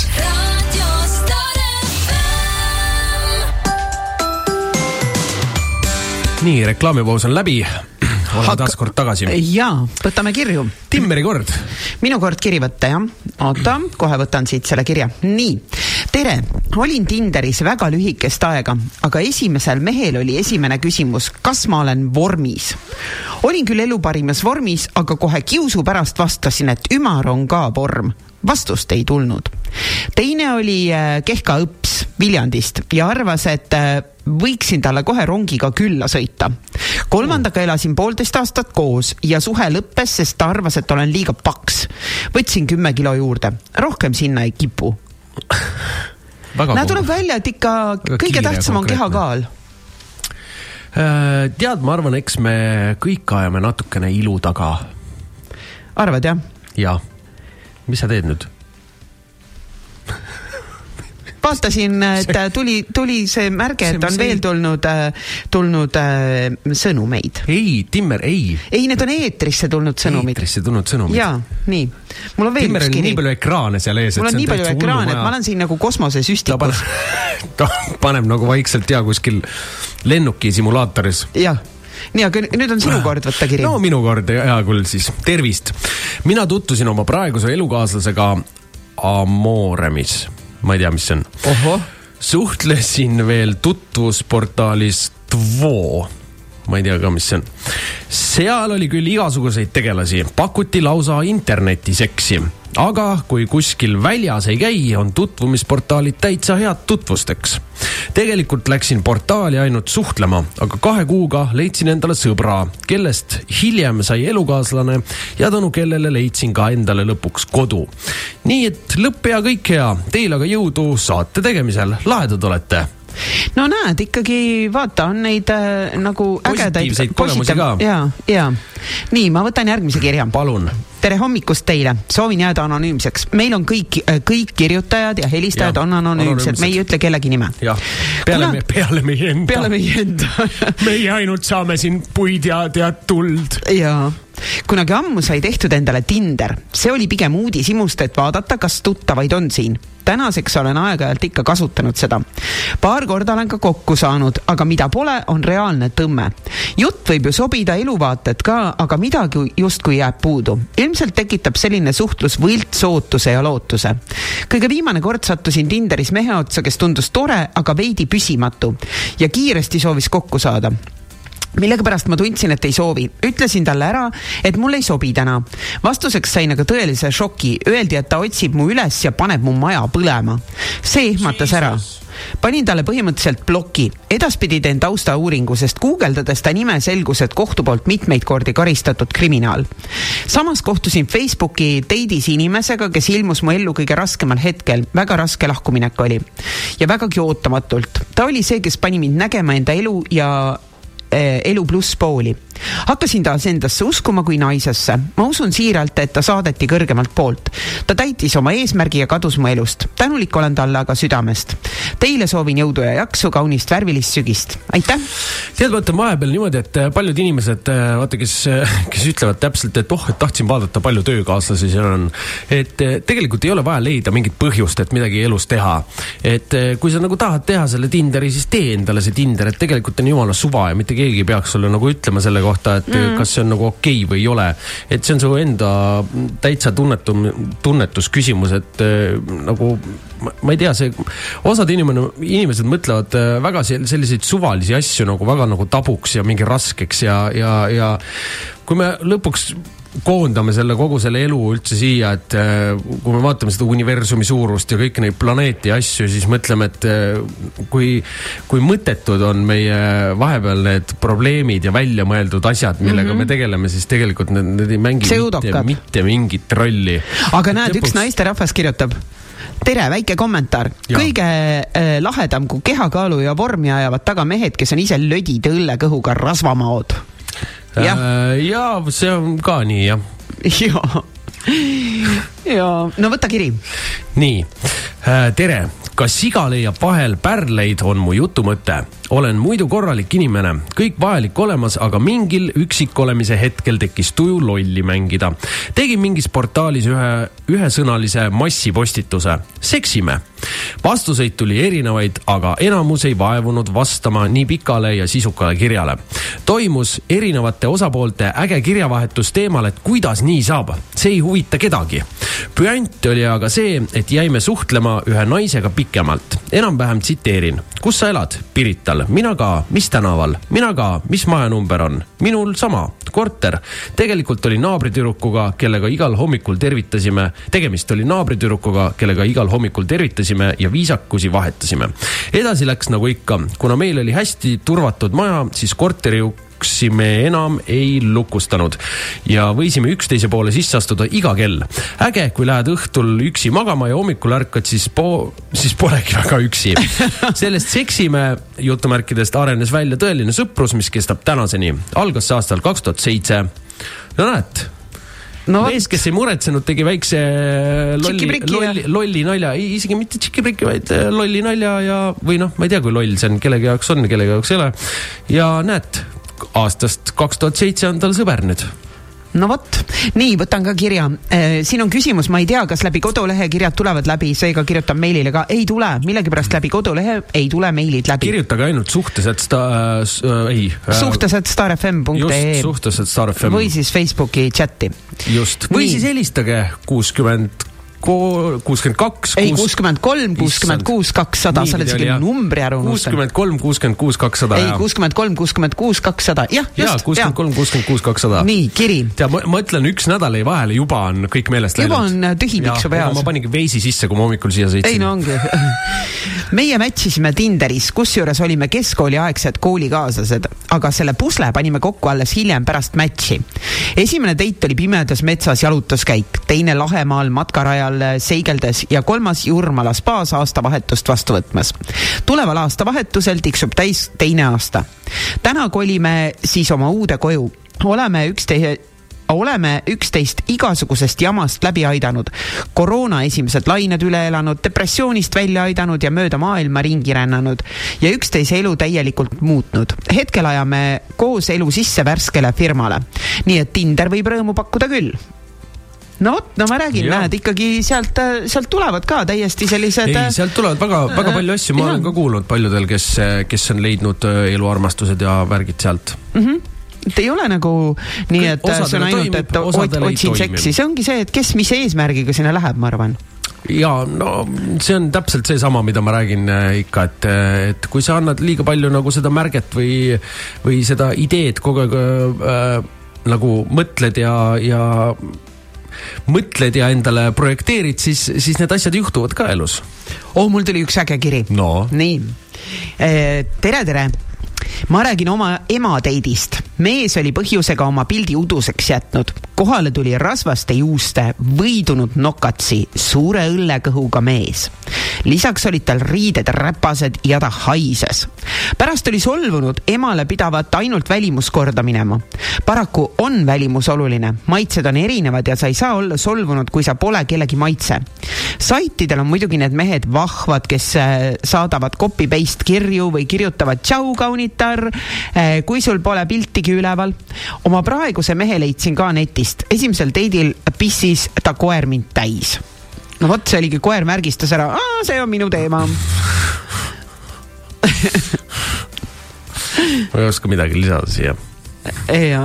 Nii, reklaamipaus on läbi. Oleme Hak- taas kord tagasi. Jaa, võtame kirju. Timmeri kord. Minu kord kiri võtta, jah. Oota, kohe võtan siit selle kirja. Nii, tere. Olin Tinderis väga lühikest aega, aga esimesel mehel oli esimene küsimus, kas ma olen vormis. Olin küll eluparimas vormis, aga kohe kiusu pärast vastasin, et ümar on ka vorm. Vastust ei tulnud. Teine oli Kehka õps Viljandist ja arvas, et võiksin talle kohe rongiga külla sõita. Kolmandaga elasin poolteist aastat koos ja suhe lõppes, sest ta arvas, et olen liiga paks. Võtsin kümme kilo juurde. Rohkem sinna ei kipu. Näe, tuleb välja, et ikka kõige tähtsam on kehakaal. Tead, ma arvan, eks me kõik ajame natukene ilu taga. Arvad, jah? Jaa. Mis sa teed nüüd? Vaatasin, et tuli, tuli see märge, et on veel tulnud, tulnud äh, sõnumeid. Ei, Timmer, ei. Ei, need on eetrisse tulnud sõnumid. Eetrisse tulnud sõnumid. Jaa, nii. Mul on veel Timmer üks kiri. Timmer on nii palju ekraane seal ees. Mul on nii palju ekraane, et ma olen siin nagu kosmosesüstikus. Ta paneb, ta paneb nagu vaikselt ja kuskil lennuki simulaatoris. Jah. Nii, aga nüüd on sinu kord võtta kiri. No minu kord, hea küll siis. Tervist. Mina tuttusin oma praeguse elukaaslasega Amoremis. Ma ei tea, mis see on. Oho. suhtlesin veel tutvusportaalis Tvo. Ma ei tea ka, mis see on. Seal oli küll igasuguseid tegelasi, pakuti lausa internetiseksi. Aga kui kuskil väljas ei käi, on tutvumisportaalid täitsa head tutvusteks. Tegelikult läksin portaali ainult suhtlema, aga kahe kuuga leidsin endale sõbra, kellest hiljem sai elukaaslane ja tänu kellele leidsin ka endale lõpuks kodu. Nii et lõpp ja kõik hea, teil aga jõudu saate tegemisel, lahedad olete. No näed, ikkagi vaata, on neid äh, nagu positiivseid kogemusi ka. Ja, ja. Nii, ma võtan järgmise kirja. Palun. Tere hommikust teile. Soovin jääda anonüümseks. Meil on kõik, kõik kirjutajad ja helistajad ja, on anonüümsed. Me ei ütle kellegi nime. Ja. Peale, Kuna... me, peale meie enda. Peale meie enda. meie ainult saame siin puid ja tead tuld. Jaa. Kunagi ammu sai tehtud endale Tinder. See oli pigem uudishimust, et vaadata, kas tuttavaid on siin. Tänaseks olen aeg-ajalt ikka kasutanud seda. Paar korda olen ka kokku saanud, aga mida pole, on reaalne tõmme. Jutt võib ju sobida, eluvaated ka, aga midagi justkui jääb puudu. Ilmselt tekitab selline suhtlus võlts ootuse ja lootuse. Kõige viimane kord sattusin Tinderis mehe otsa, kes tundus tore, aga veidi püsimatu ja kiiresti soovis kokku saada. Millega pärast ma tundsin, et ei soovi. Ütlesin talle ära, et mul ei sobi täna. Vastuseks sain aga tõelise šoki. Öeldi, et ta otsib mu üles ja paneb mu maja põlema. See ehmatas ära. Panin talle põhimõtteliselt bloki. Edaspidi teen tausta uuringu, sest guugeldades ta nime selgus, et kohtu poolt mitmeid kordi karistatud kriminaal. Samas kohtusin Facebooki teidis inimesega, kes ilmus mu ellu kõige raskemal hetkel. Väga raske lahkuminek oli. Ja vägagi ootamatult. Ta oli see, kes pani mind nägema enda elu ja elu pluss pooli. Hakkasin taas endasse uskuma kui naisesse. Ma usun siiralt, et ta saadeti kõrgemalt poolt. Ta täitis oma eesmärgi ja kadus mu elust. Tänulik olen talle aga südamest. Teile soovin jõudu ja jaksu, kaunist värvilist sügist. Aitäh! Tead, vaata vahepeal niimoodi, et paljud inimesed, vaata, kes, kes ütlevad täpselt, et oh, et tahtsin vaadata palju töökaaslasi seal on. Et tegelikult ei ole vaja leida mingit põhjust, et midagi elus teha. Et kui sa nagu tahad teha selle Tinderi, siis tee endale see Tinder, et tegelikult on jumala suva ja mitte keegi peaks sulle nagu ütlema selle kohta, et mm. kas see on nagu okei või ei ole. Et see on su enda täitsa tunnetum, tunnetusküsimus, et nagu, ma ei tea, see osad inimene, inimesed mõtlevad väga selliseid suvalisi asju nagu väga nagu tabuks ja mingi raskeks ja, ja, ja kui me lõpuks koondame selle kogu selle elu üldse siia, et kui me vaatame seda universumi suurust ja kõiki neid planeeti asju, siis mõtleme, et kui, kui mõttetud on meie vahepeal need probleemid ja välja mõeldud asjad, millega mm-hmm. me tegeleme, siis tegelikult need, need ei mängi mitte, mitte mingit rolli. Aga näed, lõpuks... üks naisterahvas kirjutab. Tere, väike kommentaar. Ja. Kõige äh, lahedam, kui kehakaalu ja vormi ajavad taga mehed, kes on ise lödid õllekõhuga rasvamaod. Ja. Äh, ja, see on ka nii, jah. Ja. Ja, no võta kiri. Nii, äh, tere. Kas siga leiab vahel pärleid on mu jutu mõte. Olen muidu korralik inimene, kõik vajalik olemas, aga mingil üksik olemise hetkel tekkis tuju lolli mängida. Tegin mingis portaalis ühe, ühesõnalise massipostituse. Seksime. Vastuseid tuli erinevaid, aga enamus ei vaevunud vastama nii pikale ja sisukale kirjale. Toimus erinevate osapoolte äge kirjavahetus teemal, et kuidas nii saab. See ei huvita kedagi. Püant oli aga see, et jäime suhtlema ühe naisega pikemalt. Enam vähem tsiteerin. Kus sa elad? Pirital. Mina ka. Mis tänaval? Mina ka. Mis majanumber on? Minul sama. Korter. Tegelikult oli naabritürukuga, kellega igal hommikul tervitasime. Tegemist oli naabritürukuga, kellega igal hommikul tervitasime ja viisakusi vahetasime. Edasi läks nagu ikka. Kuna meil oli hästi turvatud maja, siis korteri me enam ei lukustanud ja võisime üksteise poole sisse astuda iga kell. Äge, kui lähed õhtul üksi magama ja hommikul ärkad, siis, po- siis polegi väga üksi. Sellest seksime jutumärkidest arenes välja tõeline sõprus, mis kestab tänaseni. Algas aastal kaks tuhat seitse. No näed, no, mees, kes ei muretsenud, tegi väikse lolli, lolli, lolli nalja, isegi mitte tšikipriki, vaid lolli nalja ja, või noh, ma ei tea, kui loll see on, kellegi jaoks on, kellegi jaoks ei ole. Ja näed, aastast kaks tuhat seitse on tal sõber nüüd. No vot, nii, võtan ka kirja. Siin on küsimus, ma ei tea, kas läbi kodulehe kirjad tulevad läbi, seega kirjutan meilile ka. Ei tule, millegipärast läbi kodulehe ei tule meilid läbi. Kirjutage ainult suhtes, et sta, äh, ei. Suhtes, et starfm punkt ee. Just, suhtes, et starfm. Või siis Facebooki chati. Just, või nii. Siis helistage kuuskümmend kuuskümmend kaks ei, kuuskümmend kolm, kuuskümmend kuus, kakssada, sa oled isegi numbri ära unustanud. kuuskümmend kolm, kuuskümmend kuus, kakssada. ei, kuuskümmend kolm, kuuskümmend kuus, kakssada. jah, just. Jaa, kuuskümmend kolm, kuuskümmend kuus, kakssada. Nii, kiri. Tea, ma, ma ütlen, üks nädal ei vahele, juba on kõik meelest juba läinud. On tühimik su peas. Ma paningi veisi sisse, kui ma hommikul siia sõitsin. ei, no ongi. Meie mätsisime Tinderis, kus juures olime keskkooliaegsed koolikaaslased, aga selle pusle panime kokku alles hiljem pärast mätsi. Esimene teit oli pimedas metsas jalutuskäik, teine Lahemaal matkarajal seigeldes ja kolmas Jurmala spaas aastavahetust vastu võtmas. Tuleval aastavahetusel tiksub täis teine aasta. Täna kolime siis oma uude koju. Oleme üksteise Oleme üksteist igasugusest jamast läbi aidanud, koroona esimesed lained üle elanud, depressioonist välja aidanud ja mööda maailma ringi rännanud ja üksteise elu täielikult muutnud. Hetkel ajame koos elu sisse värskele firmale, nii et Tinder võib rõõmu pakkuda küll. No, no ma räägin, näed, ikkagi sealt, sealt tulevad ka täiesti sellised... Ei, sealt tulevad väga, väga palju asju, ma olen ka kuulnud paljudel, kes, kes on leidnud eluarmastused ja värgid sealt. Mhm. ei ole nagu nii, et see on ainult, et otsin seksi. See ongi see, et kes mis eesmärgiga sinna läheb, ma arvan. Jaa, no see on täpselt see sama, mida ma räägin ikka, et, et kui sa annad liiga palju nagu seda märget või, või seda ideed kogu aeg äh, nagu mõtled ja, ja mõtled ja endale projekteerid, siis, siis need asjad juhtuvad ka elus. Oh, mul tuli üks äge kiri. No. Nii. Tere, tere. Ma räägin oma ema teidist. Mees oli põhjusega oma pildi uduseks jätnud. Kohale tuli rasvaste juuste, võidunud nokatsi, suure õllekõhuga mees. Lisaks olid tal riided räpased ja ta haises. Pärast oli solvunud emale pidavat ainult välimus korda minema. Paraku on välimus oluline. Maitsed on erinevad ja sa ei saa olla solvunud, kui sa pole kellegi maitse. Saitidel on muidugi need mehed vahvad, kes saadavad copy-paste kirju või kirjutavad tšau kaunitar, kui sul pole piltigi üleval. Oma praeguse mehe leidsin ka netist. Esimesel teidil pissis ta koer mind täis. No vot, see oligi koer märgistas ära. Aa, see on minu teema. Ma ei oska midagi lisada siia. Ja...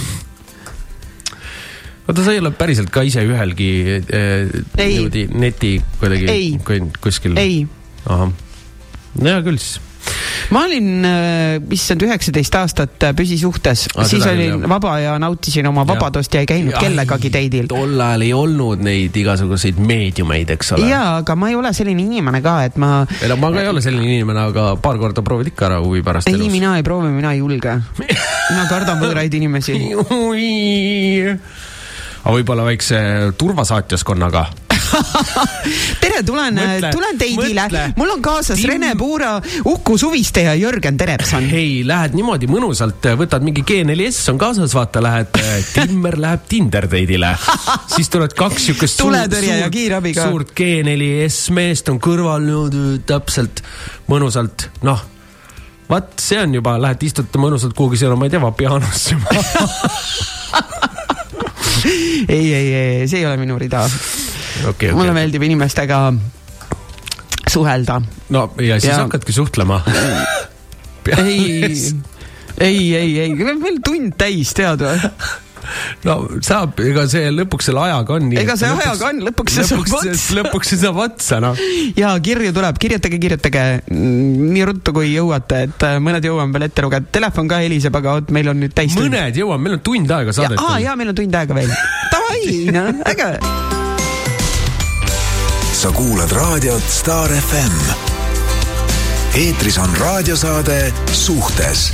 Oota, sa ei ole päriselt ka ise ühelgi eh, neti kuidagi ei. kuskil? Ei. Aha. No ja küll siis. Ma olin vist üheksateist aastat püsisuhtes, ah, siis olin jah. Vaba ja nautisin oma vabadust ja, ja ei käinud ja, kellegagi teidil. Tol ajal ei olnud neid igasuguseid meediumeid, eks ole? Jaa, aga ma ei ole selline inimene ka, et ma... Ei, ma ka ei ole selline inimene, aga paar korda proovid ikka ära huvi pärast ei, elus. Ei, mina ei proovi, mina ei julge. Mina kardan võõraid inimesi. Aga võib-olla väikse turvasaatjaskonnaga. Tere, tulen, mõtle, tulen teidile. Mõtle. Mul on kaasas Tim... Rene Puura, Uku Suviste ja Jörgen Terepson. Hei, lähed niimoodi mõnusalt, võtad mingi G neli S on kaasas, vaata, lähed Timmer läheb Tinder teidile. Siis tuled kaks jukest suurt, suurt, suurt G neli S meest on kõrval täpselt mõnusalt. Noh, vaat see on juba, lähed istute mõnusalt kuhugi seal, ma ei tea, pianosse. ei, ei, ei, see ei ole minu rida. Okay, okay. Mulle meeldib inimestega suhelda. No ja siis ja... hakkadki suhtlema. ei, ei, ei, ei, meil tund täis, tead või? No saab, ega see lõpuks selle ajaga on nii. Ega see lõpuks, ajaga on, lõpuks see saab otsa. Lõpuks see saab otsa, noh. Ja kirju tuleb, kirjutage, kirjutage nii ruttu kui jõuate, et mõned jõuame veel ette lugeda. Telefon ka heliseb, aga meil on nüüd täis tund. Mõned jõuame, meil on tund aega saadet. Ja, aa, jaa, meil on tund aega veel. Tavai, no, äge. Sa kuulad raadiot Star F M. Eetris on raadiosaade Suhtes.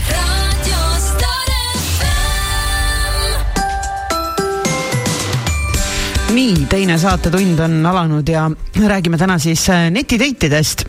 Nii, teine saatetund on alanud ja räägime täna siis netiteitidest.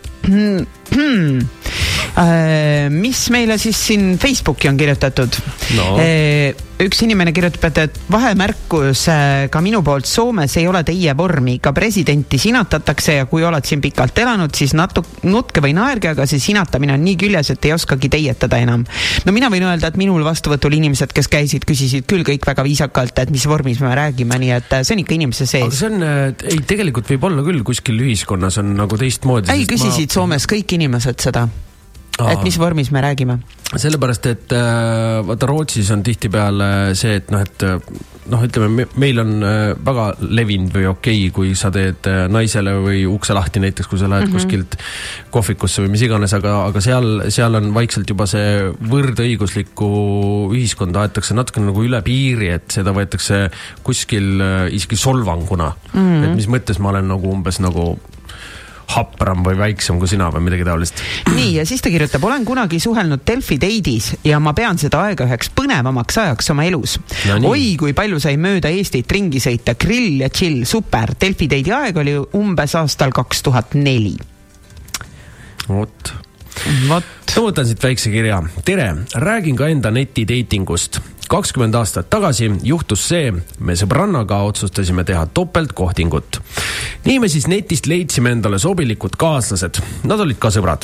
Mis meile siis siin Facebooki on kirjutatud? No. Üks inimene kirjutab, et vahemärkus ka minu poolt Soomes ei ole teie vormi. Ka presidenti sinatatakse ja kui oled siin pikalt elanud, siis natuk, nutke või naerge, aga see sinatamine on nii küljes, et ei oskagi teietada enam. No mina võin öelda, et minul vastuvõtul inimesed, kes käisid, küsisid küll kõik väga viisakalt, et mis vormis me räägime, nii et see on ikka inimese sees. Aga see on, ei, tegelikult võib olla küll kuskil ühiskonnas on nagu teistmoodi. Ei, küsisid ma... Soomes kõik inimesed seda. Aa. Et mis vormis me räägime? Sellepärast, et vaata Rootsis on tihtipeale see, et noh, et noh, ütleme, meil on väga levinud või okei, kui sa teed naisele või ukse lahti näiteks, kui sa lähed mm-hmm. kuskilt kohvikusse või mis iganes, aga, aga seal, seal on vaikselt juba see võrdõiguslikku ühiskonda aetakse natuke nagu üle piiri, et seda võetakse kuskil isegi solvanguna. Mm-hmm. Et mis mõttes ma olen nagu umbes nagu hapram või väiksem kui sina või midagi taolist. Nii, ja siis ta kirjutab, olen kunagi suhelnud Delfi Date'is ja ma pean seda aega üheks põnevamaks ajaks oma elus. No, oi, kui palju sai mööda Eestit ringi sõita, grill ja chill, super. Delfi Date'i aeg oli umbes aastal kaks tuhat neli. Vot. Vot. Ma võtan siit väikse kirja. Tere, räägin ka enda neti datingust. kakskümmend aastat tagasi juhtus see, me sõbrannaga otsustasime teha topeltkohtingut. Nii me siis netist leidsime endale sobilikud kaaslased. Nad olid ka sõbrad.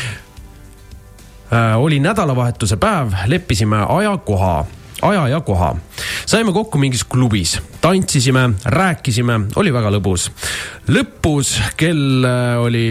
Äh, oli nädalavahetuse päev, leppisime aja koha. aja ja koha. Saime kokku mingis klubis, tantsisime, rääkisime, oli väga lõbus. Lõpus kell oli,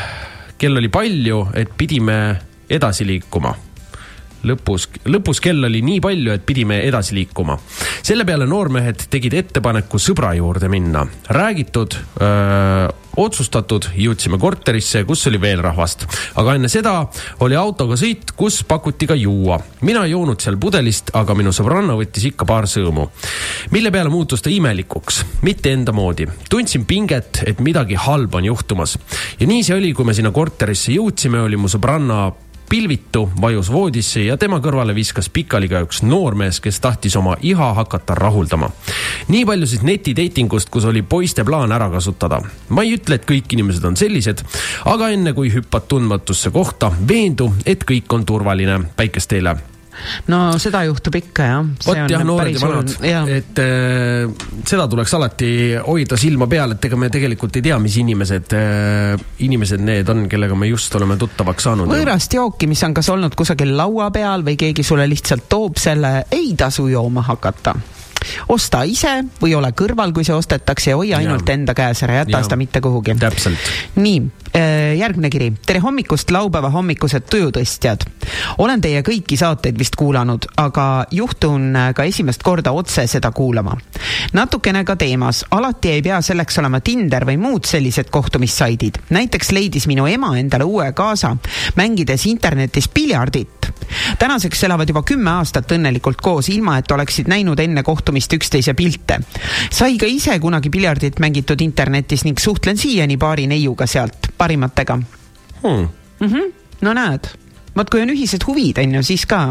kell oli palju, et pidime edasi liikuma. Lõpus, lõpus kell oli nii palju, et pidime edasi liikuma. Selle peale noormehed tegid ettepaneku sõbra juurde minna. Räägitud, öö, otsustatud, jõudsime korterisse, kus oli veel rahvast. Aga enne seda oli autoga sõit, kus pakuti ka juua. Mina ei joonud seal pudelist, aga minu sõbranna võttis ikka paar sõõmu. Mille peale muutus ta imelikuks, mitte enda moodi. Tundsin pinget, et midagi halb on juhtumas. Ja nii see oli, kui me sinna korterisse jõudsime, oli mu sõbranna pilvitu, vajus voodisse ja tema kõrvale viskas pikaliga üks noormees, kes tahtis oma iha hakata rahuldama. Nii palju siis neti datingust, kus oli poiste plaan ära kasutada. Ma ei ütle, et kõik inimesed on sellised, aga enne kui hüppad tundmatusse kohta, veendu, et kõik on turvaline. Päikest teile. No seda juhtub ikka, jah. Vot jah, noored ja vanad, et äh, seda tuleks alati hoida silma peal, et ega me tegelikult ei tea, mis inimesed, äh, inimesed need on, kellega me just oleme tuttavaks saanud. Võõrast jooki, mis on kas olnud kusagil laua peal või keegi sulle lihtsalt toob selle, ei tasu jooma hakata. Osta ise või ole kõrval, kui see ostetakse ja hoia ainult ja. enda käes ära, jäta seda mitte kuhugi. Täpselt. Nii, järgmine kiri. Tere hommikust, laupäeva hommikused tujutõstjad. Olen teie kõiki saateid vist kuulanud, aga juhtun ka esimest korda otse seda kuulama. Natukene ka teemas. Alati ei pea selleks olema Tinder või muud sellised kohtumissaidid. Näiteks leidis minu ema endale uue kaasa, mängides internetis piljardit. Tänaseks elavad juba kümme aastat õnnelikult koos, ilma et oleksid näinud enne kohtumist üksteise pilte. Sai ka ise kunagi piljardit mängitud internetis ning suhtlen siiani paari neiuga sealt, parimatega. Hmm. Mm-hmm. No näed, vaat kui on ühised huvid, enne siis ka.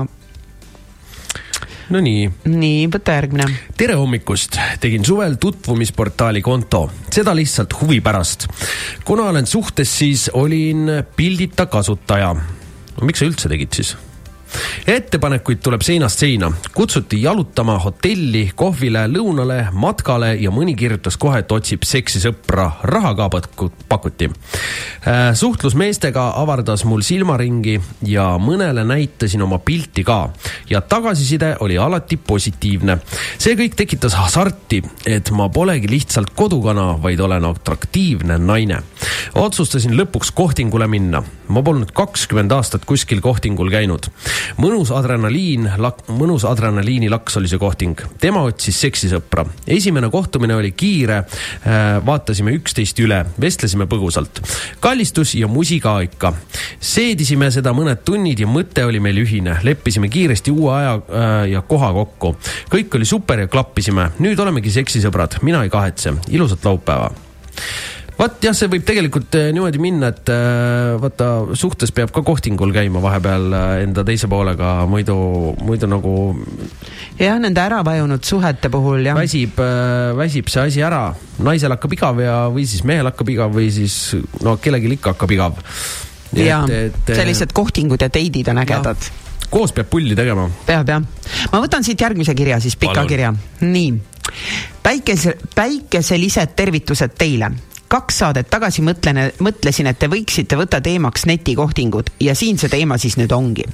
No nii. Nii, võtta järgmine. Tere hommikust. Tegin suvel tutvumisportaali konto. Seda lihtsalt huvi pärast. Kuna olen suhtes, siis olin pildita kasutaja. No, miks sa üldse tegid siis? Ettepanekuid tuleb seinast seina. Kutsuti jalutama, hotelli, kohvile, lõunale, matkale ja mõni kirjutas kohe, et otsib seksi sõpra. Raha ka pakuti. Suhtlus meestega avardas mul silmaringi ja mõnele näitasin oma pilti ka. Ja tagasiside oli alati positiivne. See kõik tekitas hasarti, et ma polegi lihtsalt kodukana, vaid olen atraktiivne naine. Otsustasin lõpuks kohtingule minna. Ma polnud kakskümmend aastat kuskil kohtingul käinud. Mõnus adrenaliin, lak, mõnus adrenaliini laks oli see kohting. Tema otsis seksisõpra. Esimene kohtumine oli kiire, vaatasime üksteist üle, vestlesime põgusalt. Kallistus ja musi ka ikka. Seedisime seda mõned tunnid ja mõte oli meil ühine. Leppisime kiiresti uue aja ja koha kokku. Kõik oli super ja klappisime. Nüüd olemegi seksisõbrad. Mina ei kahetse. Ilusat laupäeva. Vaat jah, see võib tegelikult niimoodi minna, et vaata, suhtes peab ka kohtingul käima vahepeal enda teise poolega, muidu, muidu nagu... Jah, nende ära vajunud suhete puhul, jah. Väsib, väsib see asi ära. Naisel hakkab igav ja või siis mehel hakkab igav või siis, no kellegil ikka hakkab igav. Ja, et, et, sellised kohtingud ja teidid on ägedad. Ja, koos peab pulli tegema. Peab, jah. Ma võtan siit järgmise kirja, siis pika Palun. Kirja. Nii. Päikese, päikeselised tervitused teile. Kaks saadet tagasi mõtlen, mõtlesin, et te võiksite võtta teemaks netikohtingud ja siin see teema siis nüüd ongi.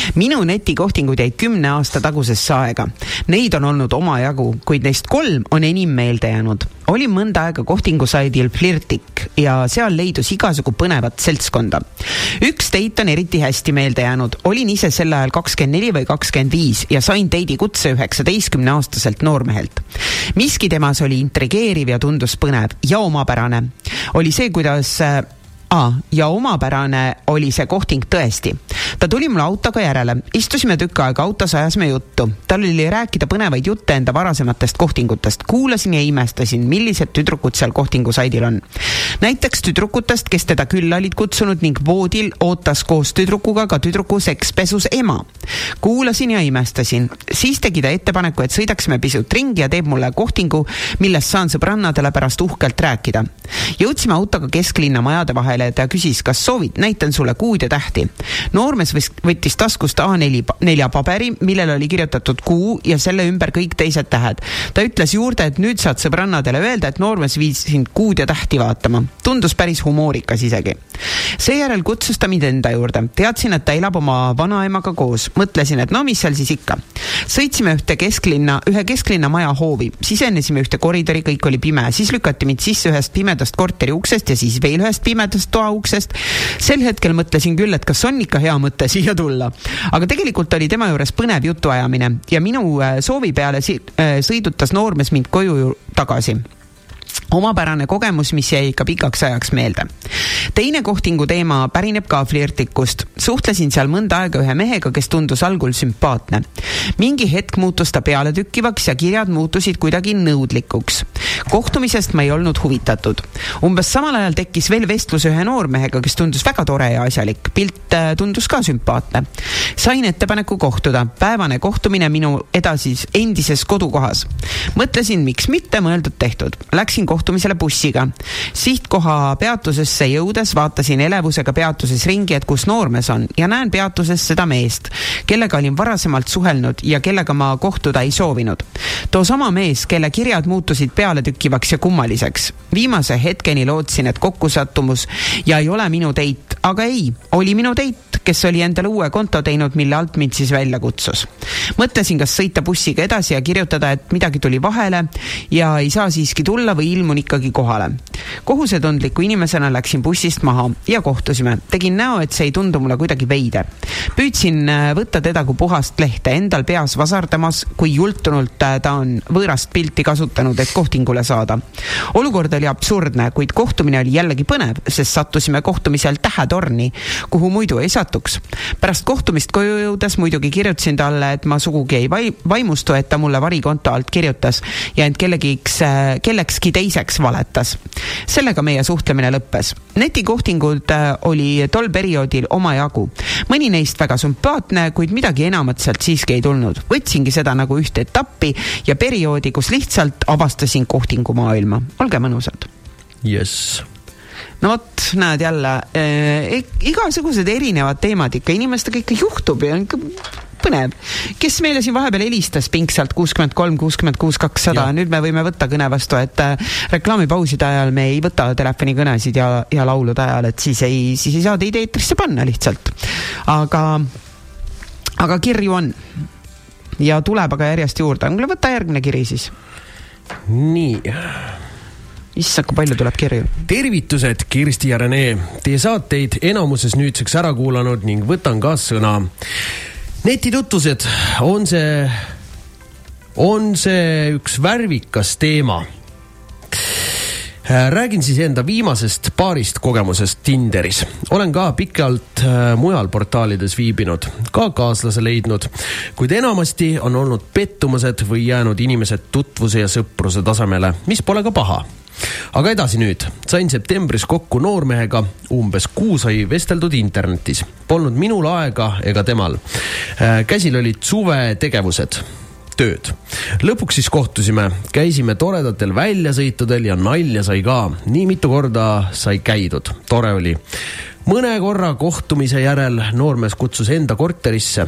Minu netikohtingud jäid kümne aasta tagusesse aega. Neid on olnud omajagu, kuid neist kolm on enim meelde jäänud. Olin mõnda aega kohtingusaidil Flirtik ja seal leidus igasugu põnevat seltskonda. Üks teit on eriti hästi meelde jäänud. Olin ise sel ajal kakskümmend neli või kakskümmend viis ja sain teidi kutse üheksateistkümne aastaselt noormehelt. Miski temas oli intrigeeriv ja tundus põnev ja omapärane. Oli see, kuidas... Aa, ja omapärane oli see kohting tõesti. Ta tuli mulle autoga järele. Istusime tükk aega autos, ajasime juttu. Tal oli rääkida põnevaid jutte enda varasematest kohtingutest. Kuulasin ja imestasin, millised tüdrukud seal kohtingusaidil on. Näiteks tüdrukutest, kes teda külla olid kutsunud ning voodil ootas koos tüdrukuga ka tüdruku sekspesus ema. Kuulasin ja imestasin. Siis tegi ta ettepaneku, et sõidaksime pisut ringi ja teeb mulle kohtingu, millest saan sõbrannadele pärast uhkelt rääkida. Jõudsime autoga kesklinna majade vahel ja ta küsis, kas soovid, näitan sulle kuud ja tähti. Noormees võttis taskust A neli paberi, millel oli kirjutatud kuu ja selle ümber kõik teised tähed. Ta ütles juurde, et nüüd saad sõbrannadele öelda, et noormees viis sind kuud ja tähti vaatama. Tundus päris humoorikas isegi. Seejärel kutsus ta mind enda juurde. Teadsin, et ta elab oma vanaemaga koos. Mõtlesin, et no mis seal siis ikka. Sõitsime ühte kesklinna, ühe kesklinna maja hoovi. Sisenesime ühte koridori, kõik oli pime. Siis lükati mind sisse ühest pimedast korteri uksest ja siis veel ühest pimedast toa uksest. Sel hetkel mõtlesin küll, et kas on ikka hea mõte siia tulla. Aga tegelikult oli tema juures põnev jutuajamine ja minu soovi peale sõidutas noormees mind koju tagasi. Omapärane kogemus, mis jäi ikka pikaks ajaks meelde. Teine kohtingu teema pärineb ka Flirtikust. Suhtlesin seal mõnda aega ühe mehega, kes tundus algul sümpaatne. Mingi hetk muutus ta peale tükkivaks ja kirjad muutusid kuidagi nõudlikuks. Kohtumisest ma ei olnud huvitatud. Umbes samal ajal tekkis veel vestlus ühe noormehega, kes tundus väga tore ja asjalik. Pilt tundus ka sümpaatne. Sain ettepaneku kohtuda. Päevane kohtumine minu edasis endises kodukohas. Mõtlesin, miks mitte, mõeldud tehtud. Läksin kohtumisele bussiga. Sihtkoha peatusesse jõudes vaatasin elevusega peatuses ringi, et kus noormees on ja näen peatuses seda meest, kellega olin varasemalt suhelnud ja kellega ma kohtuda ei soovinud. Too sama mees, kelle kirjad muutusid peale tükkivaks ja kummaliseks. Viimase hetkeni lootsin, et kokkusattumus ja ei ole minu teit, aga ei, oli minu teit, kes oli endale uue konto teinud, mille alt mind siis välja kutsus. Mõtlesin, kas sõita bussiga edasi ja kirjutada, et midagi tuli vahele ja ei saa siiski tulla või ilmun ikkagi kohale. Kohusetundliku inimesena läksin bussist maha ja kohtusime. Tegin näo, et see ei tundu mulle kuidagi veide. Püüdsin võtta teda kui puhast lehte, endal peas vasardamas, kui jultunult ta on võõrast pilti kasutanud, et kohtingule saada. Olukord oli absurdne, kuid kohtumine oli jällegi põnev, sest sattusime kohtumisel tähetorni, kuhu muidu ei satuks. Pärast kohtumist koju jõudes muidugi kirjutasin talle, et ma sugugi ei vaimustu, et ta mulle varikonto alt kirjutas ja end kellegiks, kellekski teiseks valetas. Sellega meie suhtlemine lõppes. Netikohtingud oli tol perioodil oma jagu. Mõni neist väga sümpaatne, kuid midagi enamat sealt siiski ei tulnud. Võtsingi seda nagu ühte etappi ja perioodi, kus lihtsalt avastasin kohtingumaailma. Olge mõnusad. Yes. No vot, näed jälle, e, igasugused erinevad teemad ikka, inimestega ikka juhtub ja ikka põnev. Kes meile siin vahepeal helistas pingsalt kuuskümmend kolm kuuskümmend kuus kakssada, nüüd me võime võtta kõne vastu, et reklaamipauside ajal me ei võta telefonikõnesid ja, ja laulude ajal, et siis ei, siis ei saa teid eetrisse panna lihtsalt. Aga, aga kirju on ja tuleb aga järjest juurde. Mulle võtta järgmine kiri siis. Nii. Issa, kui palju tuleb kirju. Tervitused, Kirsti ja Rene. Teie saateid enamuses nüüdseks ära kuulanud ning võtan ka sõna. Netitutvused on see, on see üks värvikas teema. Räägin siis enda viimasest paarist kogemusest Tinderis. Olen ka pikalt mujal portaalides viibinud, ka kaaslase leidnud, kuid enamasti on olnud pettumused või jäänud inimesed tutvuse ja sõpruse tasemele, mis pole ka paha. Aga edasi nüüd. Sain septembris kokku noormehega, umbes kuu sai vesteldud internetis. Polnud minul aega ega temal. Käsil olid suve tegevused, tööd. Lõpuks siis kohtusime, käisime toredatel väljasõitudel ja nalja sai ka. Nii mitu korda sai käidud. Tore oli. Mõne korra kohtumise järel noormees kutsus enda korterisse,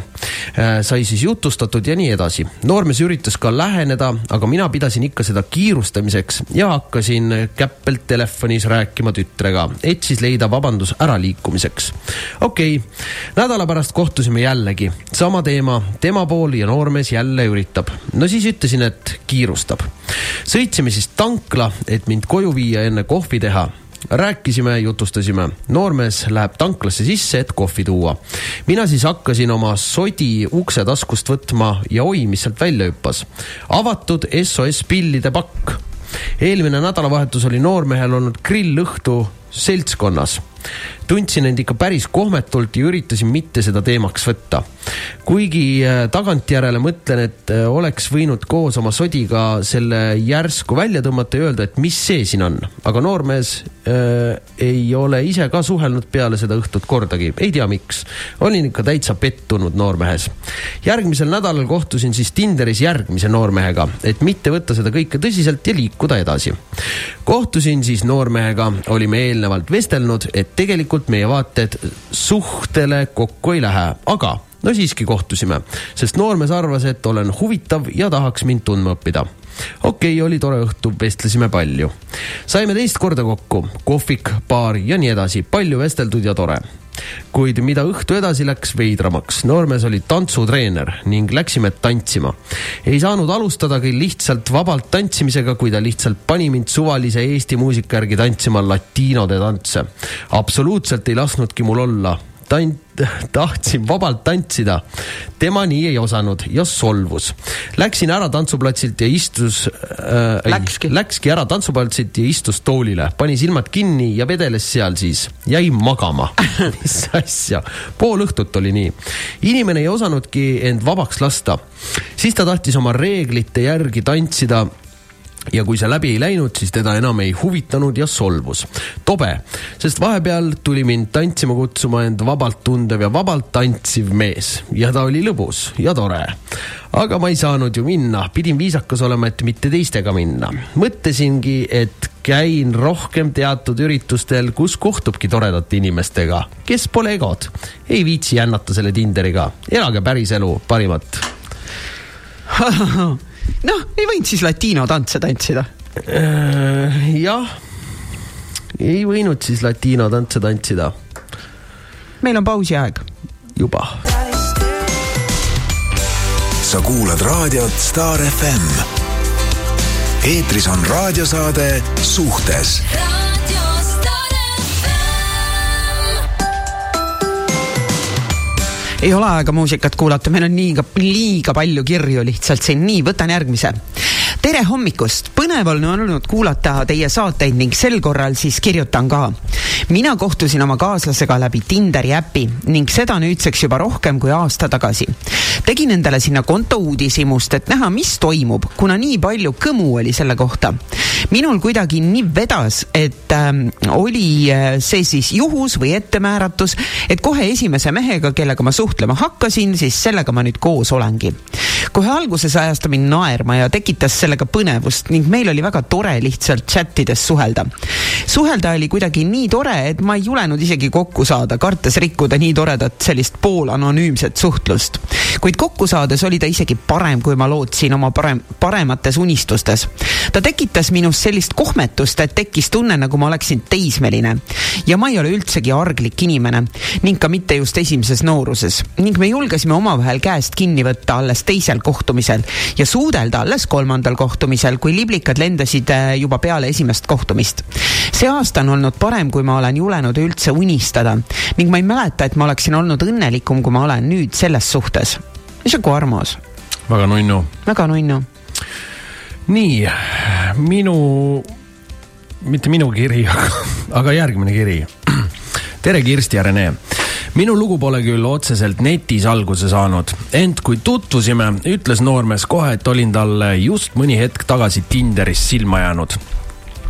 sai siis jutustatud ja nii edasi. Noormees üritas ka läheneda, aga mina pidasin ikka seda kiirustamiseks ja hakkasin käppelt telefonis rääkima tütrega, et siis leida vabandus äraliikumiseks. Okei, okay. Nädala pärast kohtusime jällegi. Sama teema, tema pool ja noormees jälle üritab. No siis ütlesin, et kiirustab. Sõitsime siis tankla, et mind koju viia enne kohvi teha. Rääkisime, jutustasime. Noormees läheb tanklasse sisse, et kohvi tuua. Mina siis hakkasin oma sodi ukse taskust võtma ja oi, mis sealt välja hüppas. Avatud S O S pillide pakk. Eelmine nädalavahetus oli noormehel olnud grillõhtu seltskonnas. Tundsin end ikka päris kohmetult ja üritasin mitte seda teemaks võtta. Kuigi tagantjärele mõtlen, et oleks võinud koos oma sodiga selle järsku välja tõmmata ja öelda, et mis see siin on. Aga noormees äh, ei ole ise ka suhelnud peale seda õhtut kordagi. Ei tea miks. Olin ikka täitsa pettunud noormehes. Järgmisel nädalal kohtusin siis Tinderis järgmise noormehega, et mitte võtta seda kõike tõsiselt ja liikuda edasi. Kohtusin siis noormehega, olime eelnevalt vestelnud, et tegelikult meie vaated suhtele kokku ei lähe, aga no siiski kohtusime, sest noormees arvas, et olen huvitav ja tahaks mind tundma õppida. Okei, okay, oli tore õhtu, vestlesime palju. Saime teist korda kokku, kohvik, baar ja nii edasi, palju vesteldud ja tore. Kuid mida õhtu edasi läks veidramaks. Noormees oli tantsutreener ning läksime tantsima. Ei saanud alustadagi lihtsalt vabalt tantsimisega, kui ta lihtsalt pani mind suvalise Eesti muusika järgi tantsima latiinode tantse. Absoluutselt ei lasknudki mul olla. Tant, tahtsin vabalt tantsida. Tema nii ei osanud ja solvus. Läksin ära tantsuplatsilt ja istus... Äh, läkski. Läkski ära tantsuplatsilt ja istus toolile. Pani silmad kinni ja vedeles seal siis. Jäi magama. Mis asja? Pool õhtut oli nii. Inimene ei osanudki end vabaks lasta. Siis ta tahtis oma reeglite järgi tantsida. Ja kui see läbi ei läinud, siis teda enam ei huvitanud ja solvus. Tobe, sest vahepeal tuli mind tantsima kutsuma end vabalt tundev ja vabalt tantsiv mees. Ja ta oli lõbus ja tore. Aga ma ei saanud ju minna. Pidin viisakas olema, et mitte teistega minna. Mõtlesingi, et käin rohkem teatud üritustel, kus kohtubki toredate inimestega. Kes pole egod? Ei viitsi jännata selle Tinderiga. Elage päris elu, parimat. Noh, ei võinud siis latino tantse tantsida? Äh, jah, ei võinud siis latino tantse tantsida. Meil on pausi aeg. Juba. Sa kuulad raadiot Star F M. Eetris on raadiosaade Suhtes. Ei ole aega muusikat kuulata, meil on liiga, liiga palju kirju lihtsalt siin. Nii, võtan järgmise. Tere hommikust! Põnev on olnud kuulata teie saateid ning sel korral siis kirjutan ka. Mina kohtusin oma kaaslasega läbi Tinderi äppi ning seda nüüdseks juba rohkem kui aasta tagasi. Tegin endale sinna konto uudisimust, et näha, mis toimub, kuna nii palju kõmu oli selle kohta. Minul kuidagi nii vedas, et ähm, oli see siis juhus või ettemääratus, et kohe esimese mehega, kellega ma suhtlema hakkasin, siis sellega ma nüüd koos olengi. Kohe alguses ajas ta mind naerma ja tekitas sellega põnevust ning meil oli väga tore lihtsalt chatides suhelda. Suhelda oli kuidagi nii tore, et ma ei julenud isegi kokku saada, kartes rikkuda nii toredat sellist poolanonüümset suhtlust. Kuid kokku saades oli ta isegi parem, kui ma lootsin oma parem, paremates unistustes. Ta tekitas minus sellist kohmetust, et tekkis tunne, nagu ma oleksin teismeline. Ja ma ei ole üldsegi arglik inimene ning ka mitte just esimeses nooruses. Ning me julgesime omavahel käest kinni võtta alles teisel kohtumisel ja suudelda alles kolmandal kohtumisel, kui liblikad lendasid juba peale esimest kohtumist. See aasta on olnud parem, kui ma olen julenud üldse unistada ning ma ei mäleta, et ma oleksin olnud õnnelikum, kui ma olen nüüd selles suhtes. Mis on kui armas? Väga nunnu. Väga nunnu. Nii, minu, mitte minu kiri, aga järgmine kiri. Tere Kirsti ja Rene. Minu lugu pole küll otseselt netis alguse saanud, ent kui tutvusime, ütles noormees kohe, et olin talle just mõni hetk tagasi Tinderis silma jäänud.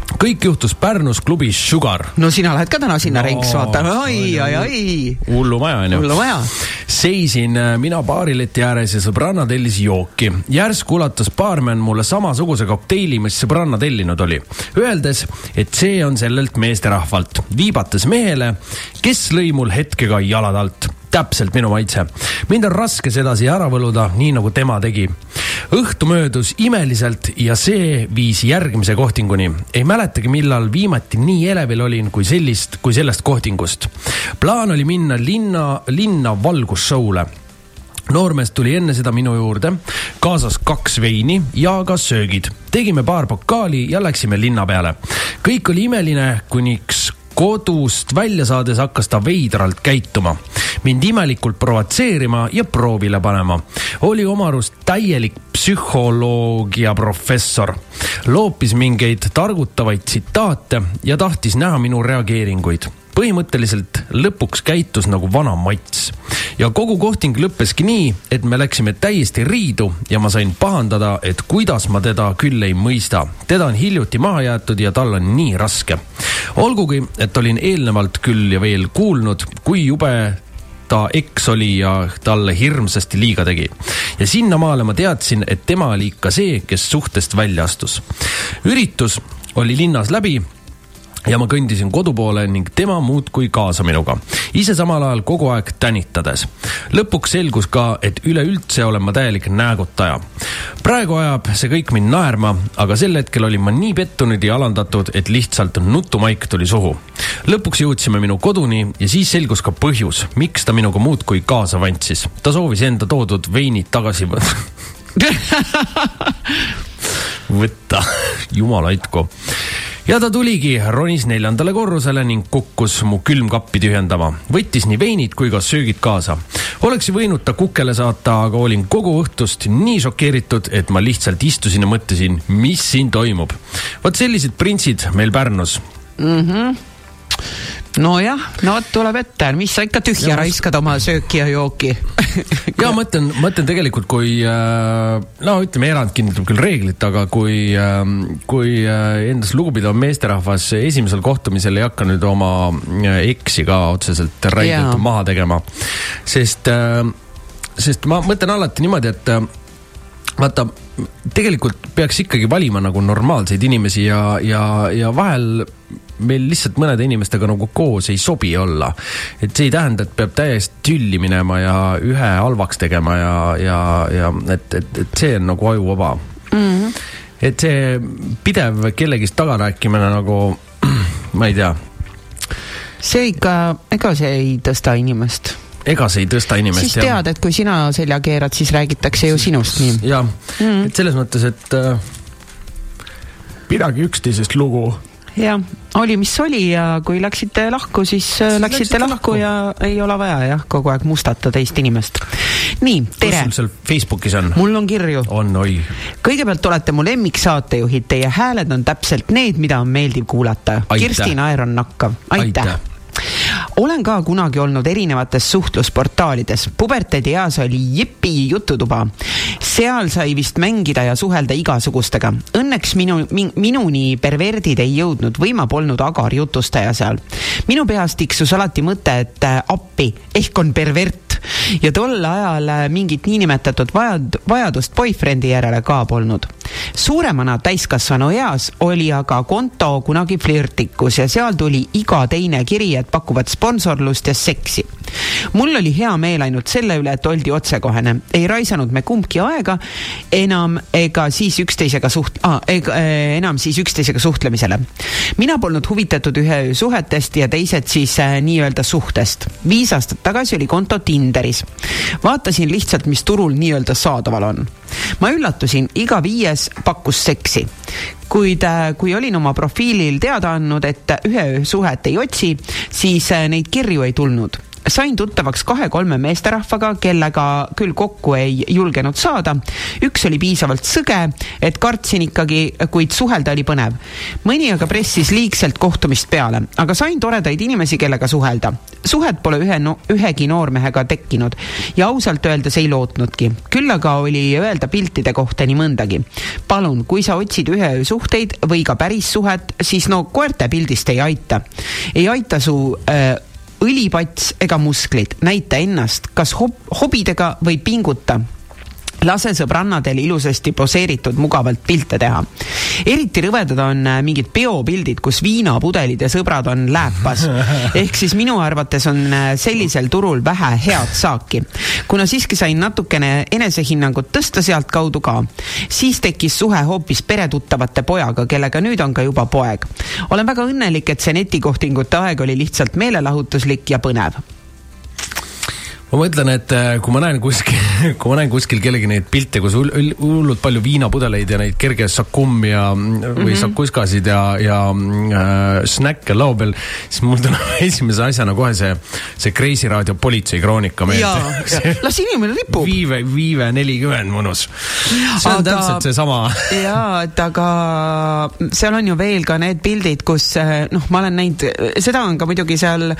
kõik juhtus Pärnus klubis Sugar. No sina lähed ka täna sinna no, renks, vaata. Ai, ai, ai. Hullu maja, on ju. Hullu maja. Seisin mina baarileti ääres ja sõbranna tellis jooki. Järsku ulatas baarmen mulle samasuguse kokteili, mis sõbranna tellinud oli. Öeldes, et see on sellelt meesterahvalt. Viibates mehele, kes lõi mul hetkega jalad alt. Täpselt minu maitse. Mind on raske sedasi ära võluda, nii nagu tema tegi. Õhtu möödus imeliselt ja see viis järgmise kohtinguni. Ei mäletagi, millal viimati nii elevil olin kui, sellist, kui sellest kohtingust. Plaan oli minna linna, linna valgusshowle. Noormees tuli enne seda minu juurde, kaasas kaks veini ja ka söögid. Tegime paar pokaali ja läksime linna peale. Kõik oli imeline, kuniks kodust välja saades hakkas ta veidralt käituma. Mind imelikult provotseerima ja proovile panema. Oli omarust täielik psühholoogia professor. Loopis mingeid targutavaid tsitaate ja tahtis näha minu reageeringuid. Põhimõtteliselt lõpuks käitus nagu vana mats. Ja kogu kohting lõppeski nii, et me läksime täiesti riidu ja ma sain pahandada, et kuidas ma teda küll ei mõista. Teda on hiljuti maha jäetud ja tal on nii raske. Olgugi, et olin eelnevalt küll ja veel kuulnud, kui jube ta eks oli ja talle hirmsasti liiga tegi. Ja sinnamaale ma teadsin, et tema oli ikka see, kes suhtest välja astus. Üritus oli linnas läbi ja ma kõndisin kodu poole ning tema muud kui kaasa minuga. Ise samal ajal kogu aeg tänitades. Lõpuks selgus ka, et üleüldse olen ma täielik näägutaja. Praegu ajab see kõik mind naerma, aga sel hetkel olin ma nii pettunud ja alandatud, et lihtsalt nutumaik tuli suhu. Lõpuks jõudsime minu koduni ja siis selgus ka põhjus, miks ta minuga muud kui kaasa vantsis. Ta soovis enda toodud veinid tagasi võtta. Jumala aitku. Ja ta tuligi, ronis neljandale korrusele ning kukkus mu külmkappi tühjendama. Võttis nii veinid kui ka söögid kaasa. Oleks võinud ta kukele saata, aga olin kogu õhtust nii šokeeritud, et ma lihtsalt istusin ja mõtlesin, mis siin toimub. Vaat sellised printsid meil Pärnus. Mhm. No jah, no tuleb ette, mis sa ikka tühja ja raiskad oma sööki ja jooki. Ja ma mõtlen, mõtlen tegelikult, kui no ütleme, erand kinnitab küll reeglit, aga kui, kui endas lugupidav meesterahvas esimesel kohtumisel ei hakka nüüd oma eksi ka otseselt räigelt ja maha tegema. Sest, sest ma mõtlen alati niimoodi, et vaata, tegelikult peaks ikkagi valima nagu normaalseid inimesi ja, ja, ja vahel meil lihtsalt mõnede inimestega nagu koos ei sobi olla. Et see ei tähenda, et peab täiesti tülli minema ja ühe halvaks tegema ja, ja, ja et, et, et see on nagu ajuvaba. Mm-hmm. Et see pidev kellegist tagarääkimine nagu, ma ei tea. See ikka, ega see ei tõsta inimest. Ega see ei tõsta inimest. Siis tead, et kui sina selja keerad, siis räägitakse ju sinust nii. Ja, mm. et selles mõttes, et äh, pidagi üksteisest lugu. Ja, oli mis oli ja kui läksite lahku, siis, siis läksite lahku, lahku ja ei ole vaja jah, kogu aeg mustata teist inimest. Nii, tere. Kus sul seal Facebookis on? Mul on kirju. On, oi. Kõigepealt olete mu lemmik saatejuhid, teie hääled on täpselt need, mida on meeldiv kuulata. Aite. Kirsti Naer on nakkav. Aite. Aite. Olen ka kunagi olnud erinevates suhtlusportaalides. Puberteedi eas oli Jipi jututuba. Seal sai vist mängida ja suhelda igasugustega. Õnneks minu, min, minuni perverdid ei jõudnud või ma polnud agar jutustaja seal. Minu peas tiksus alati mõte, et appi, ehk on pervert. Ja tol ajal mingit niinimetatud vajad, vajadust boyfriendi järele ka polnud. Suuremana täiskasvanu eas oli aga konto kunagi flirtikus ja seal tuli iga teine kiri, et pakuvad sponsorlust ja seksi. Mul oli hea meel ainult selle üle, et oldi otsekohene. Ei raisanud me kumbki aega enam ega siis üksteisega suht... Ah, ega, enam siis üksteisega suhtlemisele. Mina polnud huvitatud ühe suhetest ja teised siis äh, nii-öelda suhtest. Viis aastat tagasi oli konto Tinderis. Vaatasin lihtsalt, mis turul nii-öelda saadaval on. Ma üllatusin, iga viies pakkus seksi. Kuid kui olin oma profiilil teada andnud, et ühe suhet ei otsi, siis neid kirju ei tulnud. Sain tuttavaks kahe-kolme meesterahvaga, kellega küll kokku ei julgenud saada. Üks oli piisavalt sõge, et kartsin ikkagi, kuid suhelda oli põnev. Mõni aga pressis liigselt kohtumist peale, aga sain toredaid inimesi, kellega suhelda. Suhet pole ühe no, ühegi noormehega tekkinud ja ausalt öeldes ei lootnudki. Küll aga oli öelda piltide kohta nii mõndagi. Palun, kui sa otsid ühe öö suhteid või ka päris suhet, siis no koerte pildist ei aita. Ei aita su äh, õlipats ega musklid. Näita ennast, kas hob- hobidega või pinguta. Lase sõbrannadel ilusasti poseeritud mugavalt pilte teha. Eriti rõvedad on mingid peopildid, kus viinapudelid ja sõbrad on lääpas. Ehk siis minu arvates on sellisel turul vähe head saaki. Kuna siiski sain natukene enesehinnangut tõsta sealt kaudu ka, siis tekkis suhe hoopis peretuttavate pojaga, kellega nüüd on ka juba poeg. Olen väga õnnelik, et see netikohtingute aeg oli lihtsalt meelelahutuslik ja põnev. Ma mõtlen, et kui ma näen kuskil, kui ma näen kuskil kellegi neid pilte, kus hullult palju viinapudeleid ja neid kerge sakum ja, või mm-hmm. sakuskasid ja, ja äh, snäkke laubel, siis mul tuleb esimese asjana kohe see, see Kreisi raadio politsei kroonika meelde. Ja, las inimene ripub. Viive, viive nelikümmend mõnus. See on aga, täpselt see sama. Jaa, et aga seal on ju veel ka need pildid, kus, noh, ma olen näinud, seda on ka muidugi seal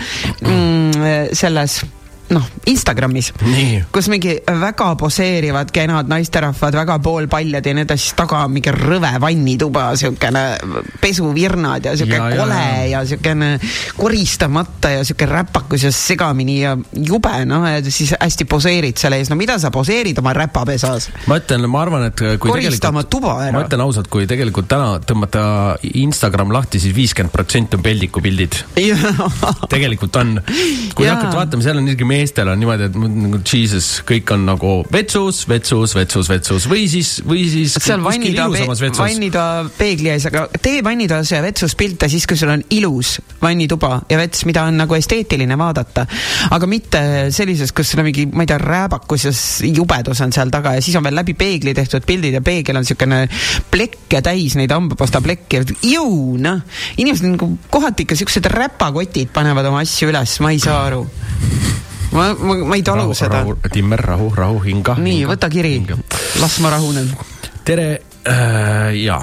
mm, selles noh, Instagramis, nii. Kus mingi väga poseerivad kenad naisterahvad, väga poolpaljad ja need siis taga mingi rõve vannituba, siukene pesuvirnad ja siuke ja, kole ja, ja siukene koristamata ja siuke räpakus ja segamini ja jube, noh, ja siis hästi poseerid selle ees. No mida sa poseerid oma räpapesas? Ma ütlen, ma arvan, et kui koristama tuba ära. Ma ütlen ausalt, kui tegelikult täna tõmmata Instagram lahti, siis viiskümmend protsenti on peldiku pildid. Tegelikult on. Kui hakkad vaatama, seal on niisugune meestel on niimoodi, et Jesus, kõik on nagu vetsus, vetsus, vetsus, vetsus või siis, või siis seal vannida, pe- vannida peegli ees, aga tee vannitoas ja vetsus pilte siis, kui sul on ilus vannituba ja vets, mida on nagu esteetiline vaadata. Aga mitte sellises, kus sul on mingi, ma ei tea, rääbakus ja jubedus on seal taga ja siis on veel läbi peegli tehtud pildid ja peegel on siukene plekke täis, neid hambapasta plekke. Jõu, noh, inimesed nagu kohati ikka siuksed räpakotid panevad oma asju üles, ma ei saa aru. Ma, ma, ma ei talu rahu, seda. Rahu, Timmer, rahu, rahu, hinga. Nii, hinga. Võta kiri. Hinga. Las ma rahunen. Tere, äh, jaa.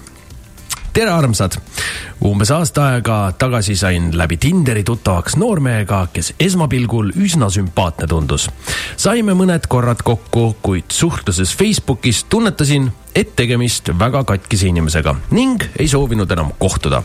Tere, armsad. Umbes aasta aega tagasi sain läbi Tinderi tuttavaks noormehega, kes esmapilgul üsna sümpaatne tundus. Saime mõned korrad kokku, kuid suhtluses Facebookis tunnetasin, et tegemist väga katkise inimesega ning ei soovinud enam kohtuda.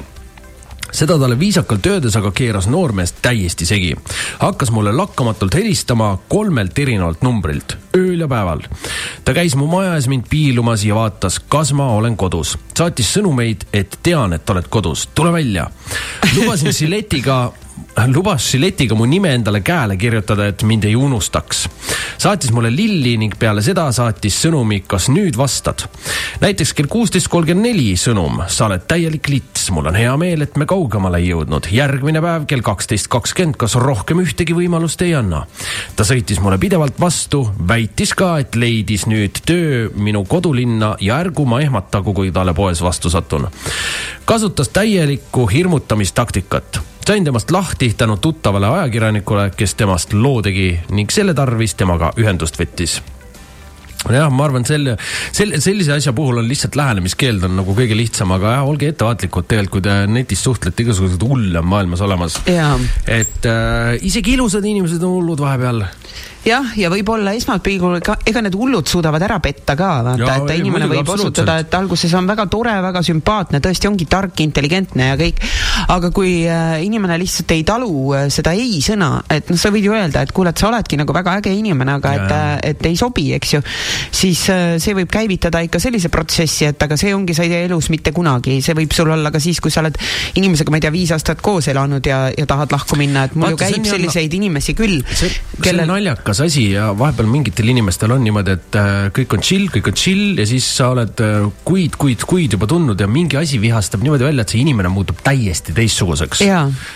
Seda talle viisakalt öeldes aga keeras noormeest täiesti segi. Hakkas mulle lakkamatult helistama kolmelt erinevalt numbrilt, ööl ja päeval. Ta käis mu maja ees mind piilumas ja vaatas, kas ma olen kodus. Saatis sõnumeid, et tean, et oled kodus. Tule välja. Lubasin siletiga lubas siletiga mu nime endale käele kirjutada, et mind ei unustaks. Saatis mulle lilli ning peale seda saatis sõnumi, kas nüüd vastad. Näiteks kell kuusteist kolmkümmend neli sõnum, sa oled täielik lits, mul on hea meel, et me kaugemale ei jõudnud. Järgmine päev kell kaksteist kakskümmend, kas rohkem ühtegi võimalust ei anna. Ta sõitis mulle pidevalt vastu, väitis ka, et leidis nüüd töö minu kodulinna ja ärgu ma ehmatagu, kui talle poes vastu satun. Kasutas täielikku hirmutamistaktikat. Sain temast lahti tänu tuttavale ajakirjanikule, kes temast loo tegi ning selle tarvis temaga ühendust võttis. Jah, ma arvan, selle, selle, sellise asja puhul on lihtsalt lähenemiskeeld on nagu kõige lihtsam, aga jah, olge ettevaatlikud tegelikult, kui te netis suhtlete igasugused hull on maailmas olemas. Ja. Et äh, isegi ilusad inimesed on hullud vahepeal. Jah, ja võib-olla esmapilgul, ega need hullud suudavad ära petta ka, vaata, ja, et ei, inimene võib osutada, et alguses on väga tore, väga sümpaatne, tõesti ongi tark, intelligentne ja kõik, aga kui äh, inimene lihtsalt ei talu äh, seda ei sõna, et noh, sa võid ju öelda, et kuule, et sa oledki nagu väga äge inimene, aga et, äh, et ei sobi, eks ju, siis äh, see võib käivitada ikka sellise protsessi, et aga see ongi sa ei tea elus mitte kunagi, see võib sul olla ka siis, kui sa oled inimesega, ma ei tea, viis aastat koos elanud ja, ja tahad lahku minna, et mul ju käib selliseid on... inimesi küll. See, kellel... see naljaka asi ja vahepeal mingitel inimestel on niimoodi, et äh, kõik on chill, kõik on chill ja siis sa oled äh, kuid, kuid, kuid juba tundnud ja mingi asi vihastab niimoodi välja, et see inimene muutub täiesti teistsuguseks. Ja, ja.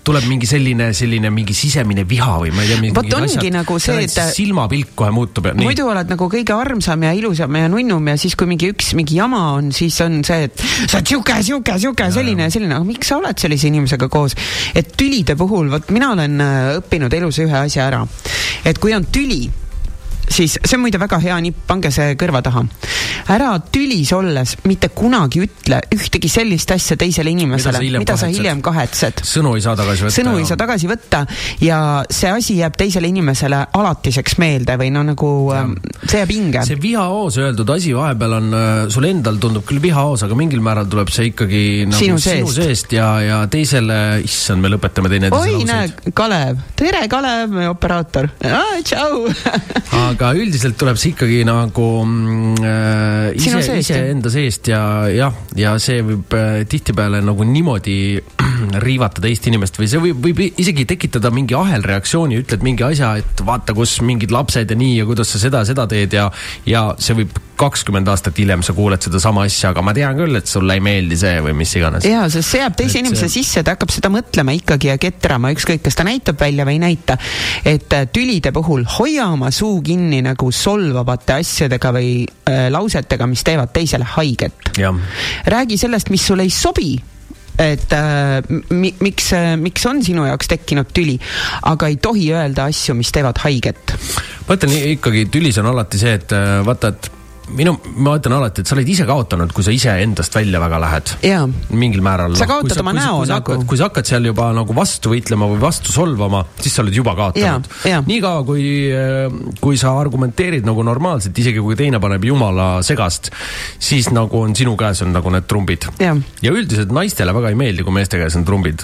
tuleb mingi selline, selline mingi sisemine viha või ma ei tea, mingi Võt ongi asjad, nagu see, et silmapilk kohe muutub. Ja, muidu oled nagu kõige armsam ja ilusam ja nunnum ja siis, kui mingi üks mingi jama on, siis on see, et sa oled siuke, siuke, siuke, selline ja selline, aga miks sa oled sellise inimesega koos? Et tülide puhul, võt mina olen õppinud elus ühe asja ära. Et kui on tüli, siis see on muide väga hea nipp, pange see kõrva taha. Ära tülis olles mitte kunagi ütle ühtegi sellist asja teisele inimesele, mida sa hiljem, mida sa hiljem kahetsed. Sõnu ei saa tagasi võtta. Sõnu ei saa tagasi võtta ja see asi jääb teisele inimesele alatiseks meelde või no nagu ja. See jääb hinge. See vihaoos öeldud asi vahepeal on, sul endal tundub küll vihaoos, aga mingil määral tuleb see ikkagi nagu sinu seest, sinu seest ja, ja teisele, issand, me lõpetame teine oi, näe, Kalev. Tere, Kalev, meie operaator. Ah, tšau. Aga üldiselt tuleb see ikkagi nagu äh, ise, ise enda seest ja, ja, ja see võib äh, tihtipeale nagu niimoodi riivata teist inimest või see võib, võib isegi tekitada mingi ahelreaktsiooni, ütled mingi asja, et vaata, kus mingid lapsed ja nii ja kuidas sa seda, seda teed ja, ja see võib kakskümmend aastat hiljem sa kuuled seda sama asja, aga ma tean küll, et sulle ei meeldi see või mis iganes. Jaa, sest see jääb teise et inimese see... sisse, ta hakkab seda mõtlema ikkagi ja ketrama, ükskõik, kas ta näitab välja või ei näita. Et tülide puhul hoia oma suu kinni nagu solvavate asjadega või äh, lausetega, mis teevad teisele haiget. Ja. Räägi sellest, mis sulle ei sobi, et äh, mi, miks, miks on sinu jaoks tekkinud tüli, aga ei tohi öelda asju, mis teevad haiget. Ma ütlen ikkagi, tülis on alati see, et vaata, et minu, ma ütlen alati, et sa oled ise kaotanud, kui sa ise endast välja väga lähed. Jaa. Mingil määral. Sa kaotad oma näo kui, nagu. Kui sa hakkad seal juba nagu vastu võitlema või vastu solvama, siis sa oled juba kaotanud. Ja, ja. Nii kaua, kui, kui sa argumenteerid nagu normaalselt, isegi kui teine paneb jumala segast, siis nagu on sinu käes on nagu need trumbid. Ja, ja üldiselt naistele väga ei meeldi, kui meeste käes on trumbid.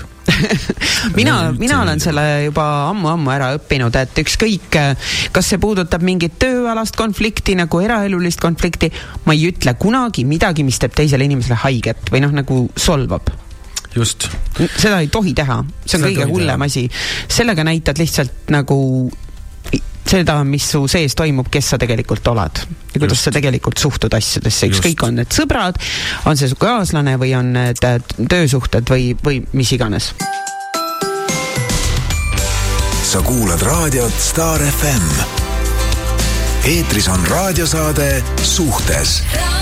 mina, mina olen selle juba ammu-ammu ära õppinud, et ükskõik, kas see puudutab mingit tööalast konflikti, nagu eraelulist konflikti, ma ei ütle kunagi midagi, mis teeb teisele inimesele haiget või noh, nagu solvab. Just. Seda ei tohi teha. See on seda kõige hullem asi. Sellega näitad lihtsalt nagu seda, mis su sees toimub, kes sa tegelikult oled ja kuidas Just. sa tegelikult suhtud asjadesse. Ükskõik on need sõbrad, on see su kaaslane või on need töösuhted või, või mis iganes. Sa kuulad raadiot Star F M. Eetris on raadiosaade Suhtes.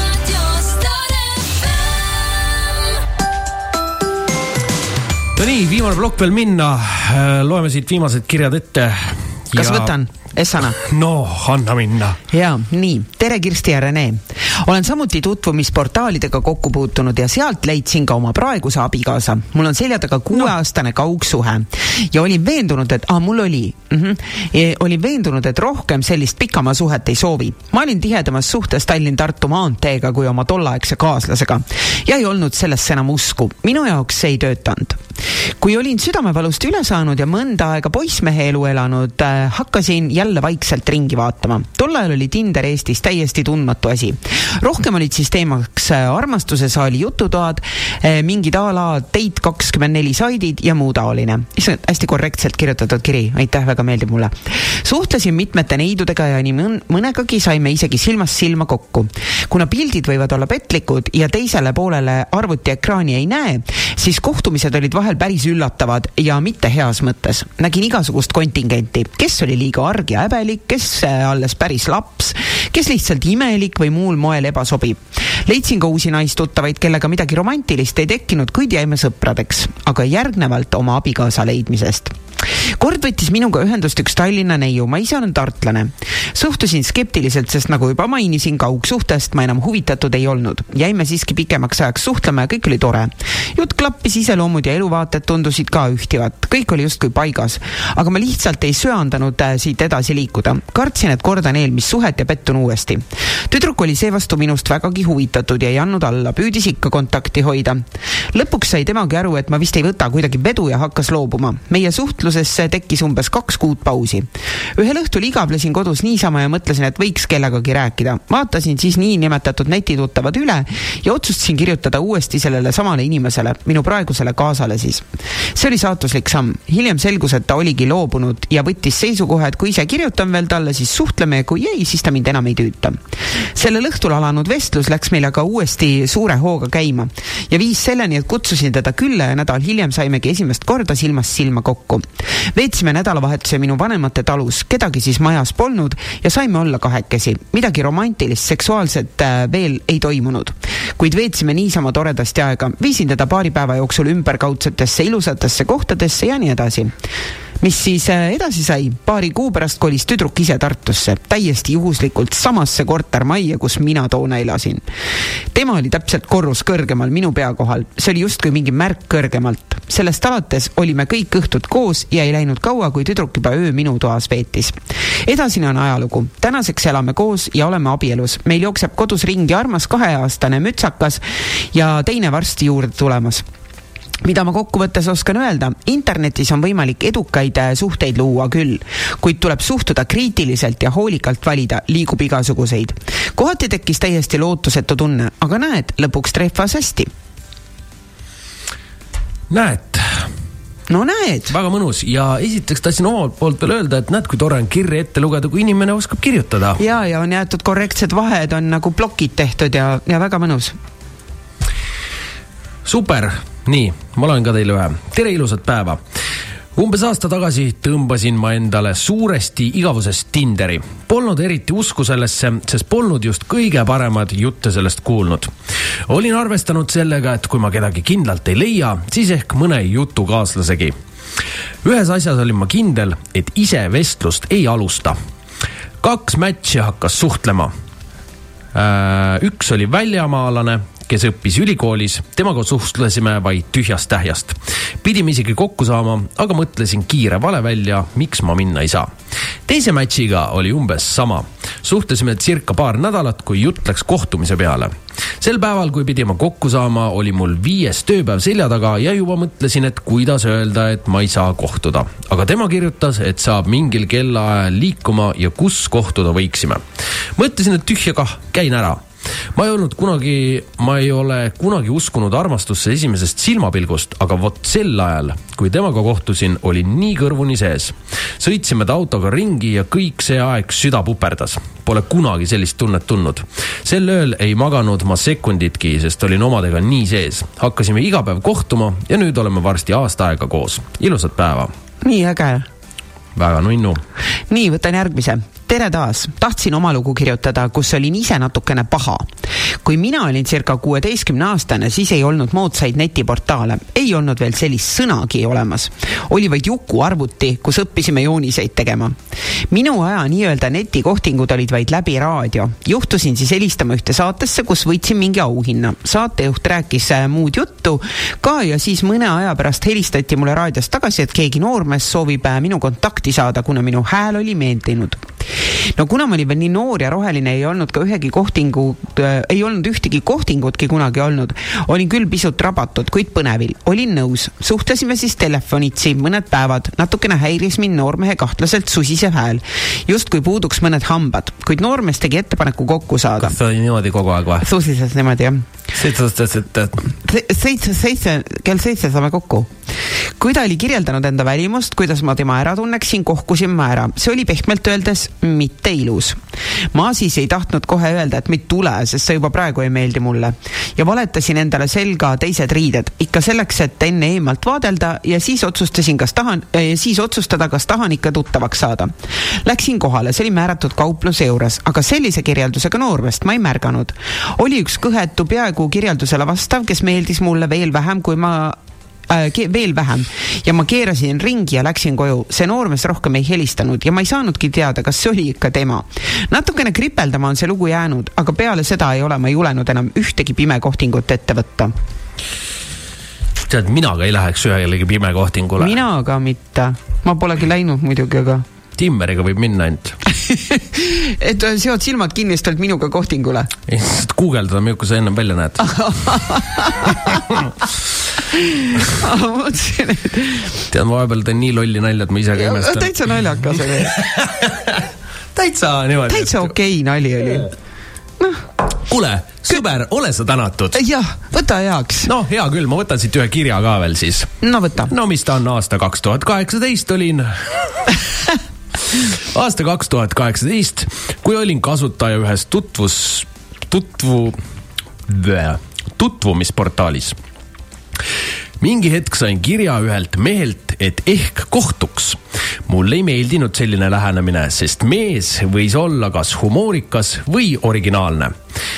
No nii, viimane plokk veel minna. Loeme siit viimased kirjad ette. Kas ja... võtan? Essana. No, anna minna. Jaa, nii. Tere, Kirsti ja Rene. Olen samuti tutvumisportaalidega kokku puutunud ja sealt leidsin ka oma praeguse abikaasa. Mul on selja taga kuueaastane no. kaugsuhe. Ja olin veendunud, et, ah, mul oli, mm-hmm, ja olin veendunud, et rohkem sellist pikamaa suhet ei soovi. Ma olin tihedamas suhtes Tallinn-Tartu maanteega kui oma tollaegse kaaslasega. Ja ei olnud sellesse enam usku. Minu jaoks see ei töötanud. Kui olin südamevalust üle saanud ja mõnda aega poissmehe elu elanud, äh, hakkasin jälle vaikselt ringi vaatama. Tol ajal oli Tinder Eestis täiesti tundmatu asi. Rohkem olid siis teemaks armastuse saali jututoad, äh, mingid a la Date kakskümmend neli saidid ja muu taoline. See on hästi korrektselt kirjutatud kiri. Aitäh, väga meeldib mulle. Suhtlesin mitmete neidudega ja nii mõnegagi saime isegi silmast silma kokku. Kuna pildid võivad olla petlikud ja teisele poolele arvuti ekraani ei näe, siis kohtumised olid vahel päris üllatavad ja mitte heas mõttes. Nägin igasugust kontingenti, kes oli liiga arg ja häbelik, kes alles päris laps, kes lihtsalt imelik või muul moel ebasobib. Leidsin ka uusi naistuttavaid, kellega midagi romantilist ei tekkinud, kuid jäime sõpradeks, aga järgnevalt oma abikaasa leidmisest. Kord võttis minuga ühendust üks Tallinna neiu, ma ise olen tartlane. Suhtusin skeptiliselt, sest nagu juba mainisin, kaugsuhtest ma enam huvitatud ei olnud. Jäime siiski pikemaks ajaks suhtlema ja kõik oli tore. Jutt klappis, iseloomud ja eluvaated tundusid ka ühtivat. Kõik oli justkui paigas. Aga ma lihtsalt ei söandanud siit edasi liikuda. Kartsin, et kordan eelmist suhet ja pettun uuesti. Tüdruk oli seevastu minust vägagi huvitatud ja ei andnud alla, püüdis ikka kontakti hoida. Lõpuks sai temagi aru, et ma vist ei võta kuidagi vedu ja hakkas loobuma. Meie suhtlusesse tekkis umbes kaks kuud pausi. Ühel õhtul igablesin kodus niisama ja mõtlesin, et võiks kellegagi rääkida. Vaatasin siis nii nimetatud netituttavad üle ja otsustasin kirjutada uuesti sellele samale inimesele, minu praegusele kaasale siis. See oli saatuslik samm. Hiljem selgus, et ta oligi loobunud ja võttis seisukoha, et kui ise kirjutan veel talle, siis suhtleme ja kui ei, siis ta mind enam ei tüüta. Sellel õhtul alanud vestlus läks meil meil aga uuesti suure hooga käima ja viis selleni, et kutsusin teda külla ja nädal hiljem saimegi esimest korda silmast silma kokku. Veetsime nädalavahetuse minu vanemate talus, kedagi siis majas polnud ja saime olla kahekesi. Midagi romantilist, seksuaalset veel ei toimunud. Kuid veetsime niisama toredasti aega. Viisin teda paari päeva jooksul ümberkaudsetesse ilusatesse kohtadesse ja nii edasi. Mis siis edasi sai? Paari kuu pärast kolis tüdruk ise Tartusse, täiesti juhuslikult samasse kortermajja, kus mina toona elasin. Tema oli täpselt korrus kõrgemal minu pea kohal. See oli just kui mingi märk kõrgemalt. Sellest alates olime kõik õhtud koos ja ei läinud kaua, kui tüdruk juba öö minu toas veetis. Edasine on ajalugu. Tänaseks elame koos ja oleme abielus. Meil jookseb kodus ringi armas kaheaastane mütsakas ja teine varsti juurde tulemas. Mida ma kokkuvõttes oskan öelda, internetis on võimalik edukaid suhteid luua küll, kuid tuleb suhtuda kriitiliselt ja hoolikalt valida, liigub igasuguseid. Kohati tekkis täiesti lootusetu tunne, aga näed, lõpuks trehvas hästi. Näed. No näed. Väga mõnus ja esiteks tahtsin omalt poolt veel öelda, et näed, kui tore on kirja ette lugeda, kui inimene oskab kirjutada. Ja, ja on jäetud korrektsed vahed, on nagu plokid tehtud ja, ja väga mõnus. Super, nii, ma loen ka teile ühe. Tere ilusat päeva. Umbes aasta tagasi tõmbasin ma endale suuresti igavusest Tinderi. Polnud eriti usku sellesse, sest polnud just kõige paremad jutte sellest kuulnud. Olin arvestanud sellega, et kui ma kedagi kindlalt ei leia, siis ehk mõne jutukaaslasegi. Ühes asjas olin ma kindel, et ise vestlust ei alusta. Kaks matchi hakkas suhtlema. Üks oli väljamaalane, kes õppis ülikoolis, temaga suhtlesime vaid tühjast tähjast. Pidime isegi kokku saama, aga mõtlesin kiire vale välja, miks ma minna ei saa. Teise matchiga oli umbes sama. Suhtlesime cirka paar nädalat, kui jutt läks kohtumise peale. Sel päeval, kui pidime kokku saama, oli mul viies tööpäev selja taga ja juba mõtlesin, et kuidas öelda, et ma ei saa kohtuda. Aga tema kirjutas, et saab mingil kellaajal liikuma ja kus kohtuda võiksime. Mõtlesin, et tühja kah, käin ära. Ma ei olnud kunagi, ma ei ole kunagi uskunud armastusse esimesest silmapilgust, aga vot sel ajal, kui temaga kohtusin, oli nii kõrvuni sees. Sõitsime ta autoga ringi ja kõik see aeg süda puperdas. Pole kunagi sellist tunnet tunnud. Sel ööl ei maganud ma sekunditki, sest olin omadega nii sees. Hakkasime iga päev kohtuma ja nüüd oleme varsti aasta aega koos. Ilusat päeva. Nii äge. Väga nunnu. Nii, võtan järgmise. Tere taas. Tahtsin oma lugu kirjutada, kus olin ise natukene paha. Kui mina olin circa kuueteistkümne aastane, siis ei olnud moodsaid netiportaale. Ei olnud veel sellist sõnagi olemas. Oli vaid Juku arvuti, kus õppisime jooniseid tegema. Minu aja nii-öelda netikohtingud olid vaid läbi raadio. Juhtusin siis helistama ühte saatesse, kus võitsin mingi auhinna. Saatejuht rääkis muud juttu ka ja siis mõne aja pärast helistati mulle raadios tagasi, et keegi noormees soovib minu kontakti saada, kuna minu hääl oli meeldinud. No kuna ma olin veel nii noor ja roheline, ei olnud ka ühegi kohtingu, äh, ei olnud ühtegi kohtingutki kunagi olnud. Olin küll pisut rabatud, kuid põnevil. Olin nõus. Suhtlesime siis telefonitsi mõned päevad. Natukene häiris mind noormehe kahtlaselt susisev hääl. Just kui puuduks mõned hambad, kuid noormees tegi ettepaneku kokku saada. Kas oli niimoodi kogu aeg või? Susises niimoodi, jah. Seitse, seitse, kell seitse saame kokku. Kui ta oli kirjeldanud enda välimust, kuidas ma tema ära tunneksin, kohkusin ma ära. See oli pehmelt öeldes mitte ilus. Ma siis ei tahtnud kohe öelda, et meid tule, sest see juba praegu ei meeldi mulle. Ja valetasin endale selga teised riided. Ikka selleks, et enne eemalt vaadelda ja siis otsustasin, kas tahan, ja siis otsustada, kas tahan ikka tuttavaks saada. Läksin kohale, see oli määratud kaupluse juures, aga sellise kirjeldusega noormest ma ei märganud. Oli üks kõhetu peaaegu kirjeldusele vastav, kes meeldis mulle veel vähem, kui ma Äh, veel vähem ja ma keerasin ringi ja läksin koju. See noormees rohkem ei helistanud ja ma ei saanudki teada, kas see oli ikka tema. Natukene kripeldama on see lugu jäänud, aga peale seda ei ole ma julenud enam ühtegi pimekohtingut ette võtta. Tead, mina ka ei läheks ühelegi pimekohtingule. Mina ka mitte. Ma polegi läinud muidugi, aga Timmeriga võib minna ainult. Et seod silmad kinni, sest oled minuga kohtingule. Ei, guugeldada, milline sa ennem välja näed. Mõtlesin, et tead, ma vahepeal teen nii lolli nalja, et ma ise ka imestan. Täitsa naljakas oli. Täitsa niimoodi. Täitsa okei nali oli. No. Kuule, sõber, ole sa tänatud. Jah, võta heaks. No, hea küll, ma võtan siit ühe kirja ka veel siis. No võta. No mis ta on, aasta kaks tuhat kaheksateist olin... Aasta kaks tuhat kaheksateist, kui olin kasutaja ühes tutvus, tutvu, tutvumisportaalis. Mingi hetk sain kirja ühelt mehelt, et ehk kohtuks. Mulle ei meeldinud selline lähenemine, sest mees võis olla kas humoorikas või originaalne.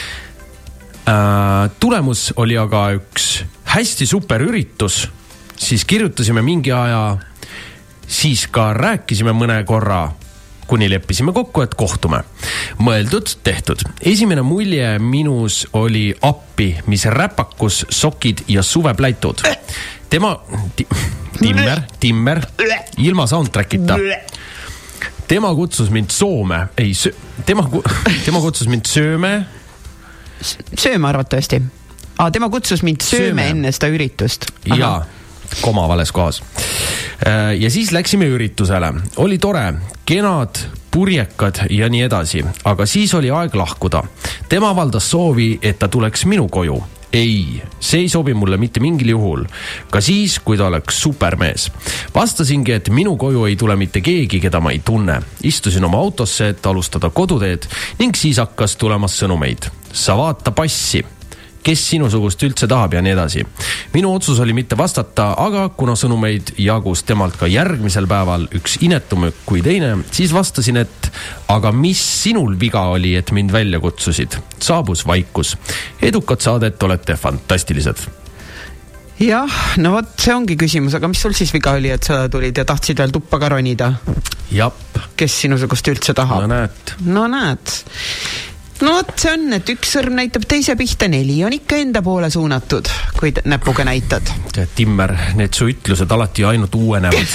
Äh, tulemus oli aga üks hästi super üritus, siis kirjutasime mingi aja, siis ka rääkisime mõne korra, kuni leppisime kokku, et kohtume. Mõeldud, tehtud. Esimene mulje minus oli appi, mis räpakus, sokid ja suvepläitud. Tema, Timmer, Timmer, ilma soundtrackita. Tema kutsus mind Soome, ei, sö, tema, tema kutsus mind sööme. Sööme arvatavasti. Ah, tema kutsus mind sööme, sööme. enne seda üritust. Aha. Jaa, koma vales kohas. Ja siis läksime üritusele. Oli tore, kenad, purjekad ja nii edasi, aga siis oli aeg lahkuda. Tema avaldas soovi, et ta tuleks minu koju. Ei, see ei sobi mulle mitte mingil juhul. Ka siis, kui ta oleks supermees. Vastasingi, et minu koju ei tule mitte keegi, keda ma ei tunne. Istusin oma autosse, et alustada koduteed ning siis hakkas tulemas sõnumeid. Sa vaata passi. Kes sinusugust üldse tahab ja nii edasi. Minu otsus oli mitte vastata, aga kuna sõnumeid jagus temalt ka järgmisel päeval üks inetum kui teine, siis vastasin, et aga mis sinul viga oli, et mind välja kutsusid? Saabus vaikus. Edukat saadet, olete fantastilised. Jah, no vot, see ongi küsimus, aga mis sul siis viga oli, et sa tulid ja tahtsid veel tuppa ka ronida? Jap. Kes sinusugust üldse tahab? No näed. No näed. No vot, see on, et üks sõrm näitab teise pihta, neli on ikka enda poole suunatud, kui näpuga näitad. Timmer, need su ütlused alati ainult uuenevad.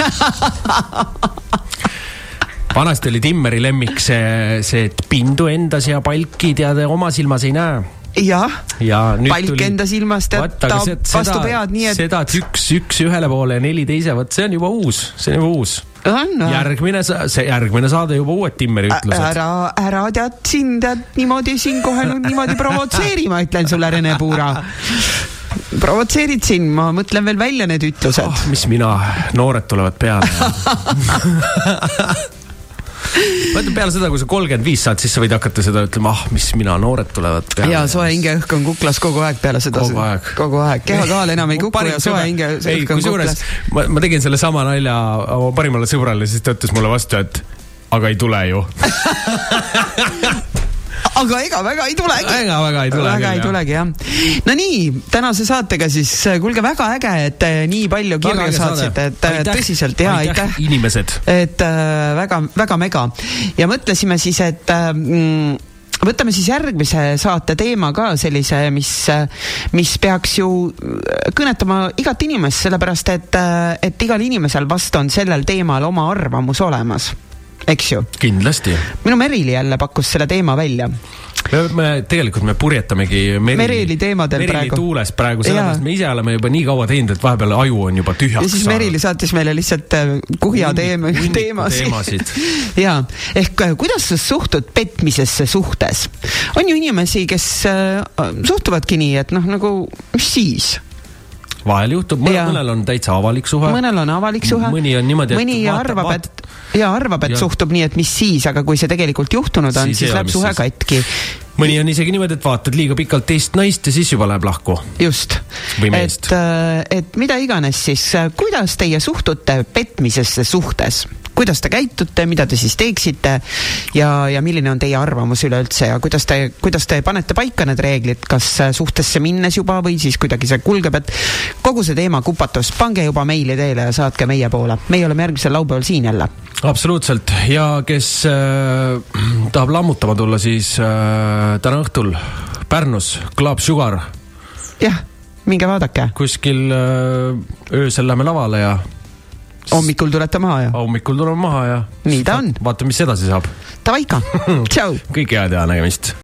Vanasti oli Timmeri lemmik see, see, et pindu endas ja palki teada oma silmas ei näe. Jah, ja palk tuli... enda silmas tead ta vastu pead nii, et... Seda, et üks, üks ühele poole ja neli teise, võt, see on juba uus, see on juba uus. On, no. järgmine, see järgmine saade juba uued Timmeri ütlused. Ära, ära tead siin, tead niimoodi siin kohe niimoodi provotseerima, ütlen sulle, Rene Puura. Provotseerid siin, ma mõtlen veel välja need ütlused. Oh, mis mina, noored tulevad peale. Mõtled peale seda, kui sa kolmkümmend viis saad, siis sa võid hakata seda ütlema, ah, mis mina, noored tulevad peale. Ja soe hinge õhk on kuklas kogu aeg peale seda. Kogu aeg. Kogu aeg. Kehakaal enam ei kuku ja soe hinge õhk on kuklas. Ma, ma tegin selle sama nalja oma parimale sõbrale, siis ta ütles mulle vastu, et aga ei tule ju. Aga ega väga ei tulegi. Ega väga ei tulegi. Väga ei tulegi, jah. No nii, tänase saatega siis, kuulge, väga äge, et nii palju kirja saatsite, et aitäh. Tõsiselt, ja aitäh, aitäh. Inimesed. Et äh, väga, väga mega. Ja mõtlesime siis, et mm, võtame siis järgmise saate teema ka sellise, mis, mis peaks ju kõnetama igat inimest, sellepärast, et, et igal inimesel vast on sellel teemal oma arvamus olemas. Eks ju? Kindlasti. Minu Merili jälle pakkus selle teema välja. Me, me tegelikult me purjetamegi Merili, Merili teemadel Merili praegu. tuules praegu, sellepärast me ise oleme juba nii kaua teinud, et vahepeal aju on juba tühjaks. Ja siis Merili saatis meile lihtsalt kuhja teema, teemasid. teemasid. Ja, ehk kuidas sa suhtud petmisesse suhtes? On ju inimesi, kes äh, suhtuvadki nii, et noh, nagu, mis siis? Vahel juhtub, mõnel on täitsa avalik suhe. Mõnel on avalik suhe. Mõni on niimoodi, mõni et vaata, arvab, vaat... et, ja arvab, et ja. Suhtub nii, et mis siis, aga kui see tegelikult juhtunud on, siis, siis läheb suhe katki. Mõni on isegi niimoodi, et vaatad liiga pikalt teist naist ja siis juba läheb lahku. Just. Või meest. Et, et mida iganes siis, kuidas teie suhtute petmisesse suhtes? Kuidas te käitute, mida te siis teeksite ja, ja milline on teie arvamus üleüldse ja kuidas te, kuidas te panete paika need reeglid, kas suhtesse minnes juba või siis kuidagi see kulgeb, et kogu see teema kupatus, pange juba meili teele ja saatke meie poole. Meie oleme järgmisel laupäeval siin jälle. Absoluutselt ja kes äh, tahab lammutama tulla, siis äh, täna õhtul Pärnus Club Sugar. Jah, minge vaadake. Kuskil äh, öösel lähme lavale ja hommikul tulete maha ja? Hommikul tuleme maha ja nii ta on. Vaata, mis edasi saab. Tavaika, tšau! Kõik head ja nägemist!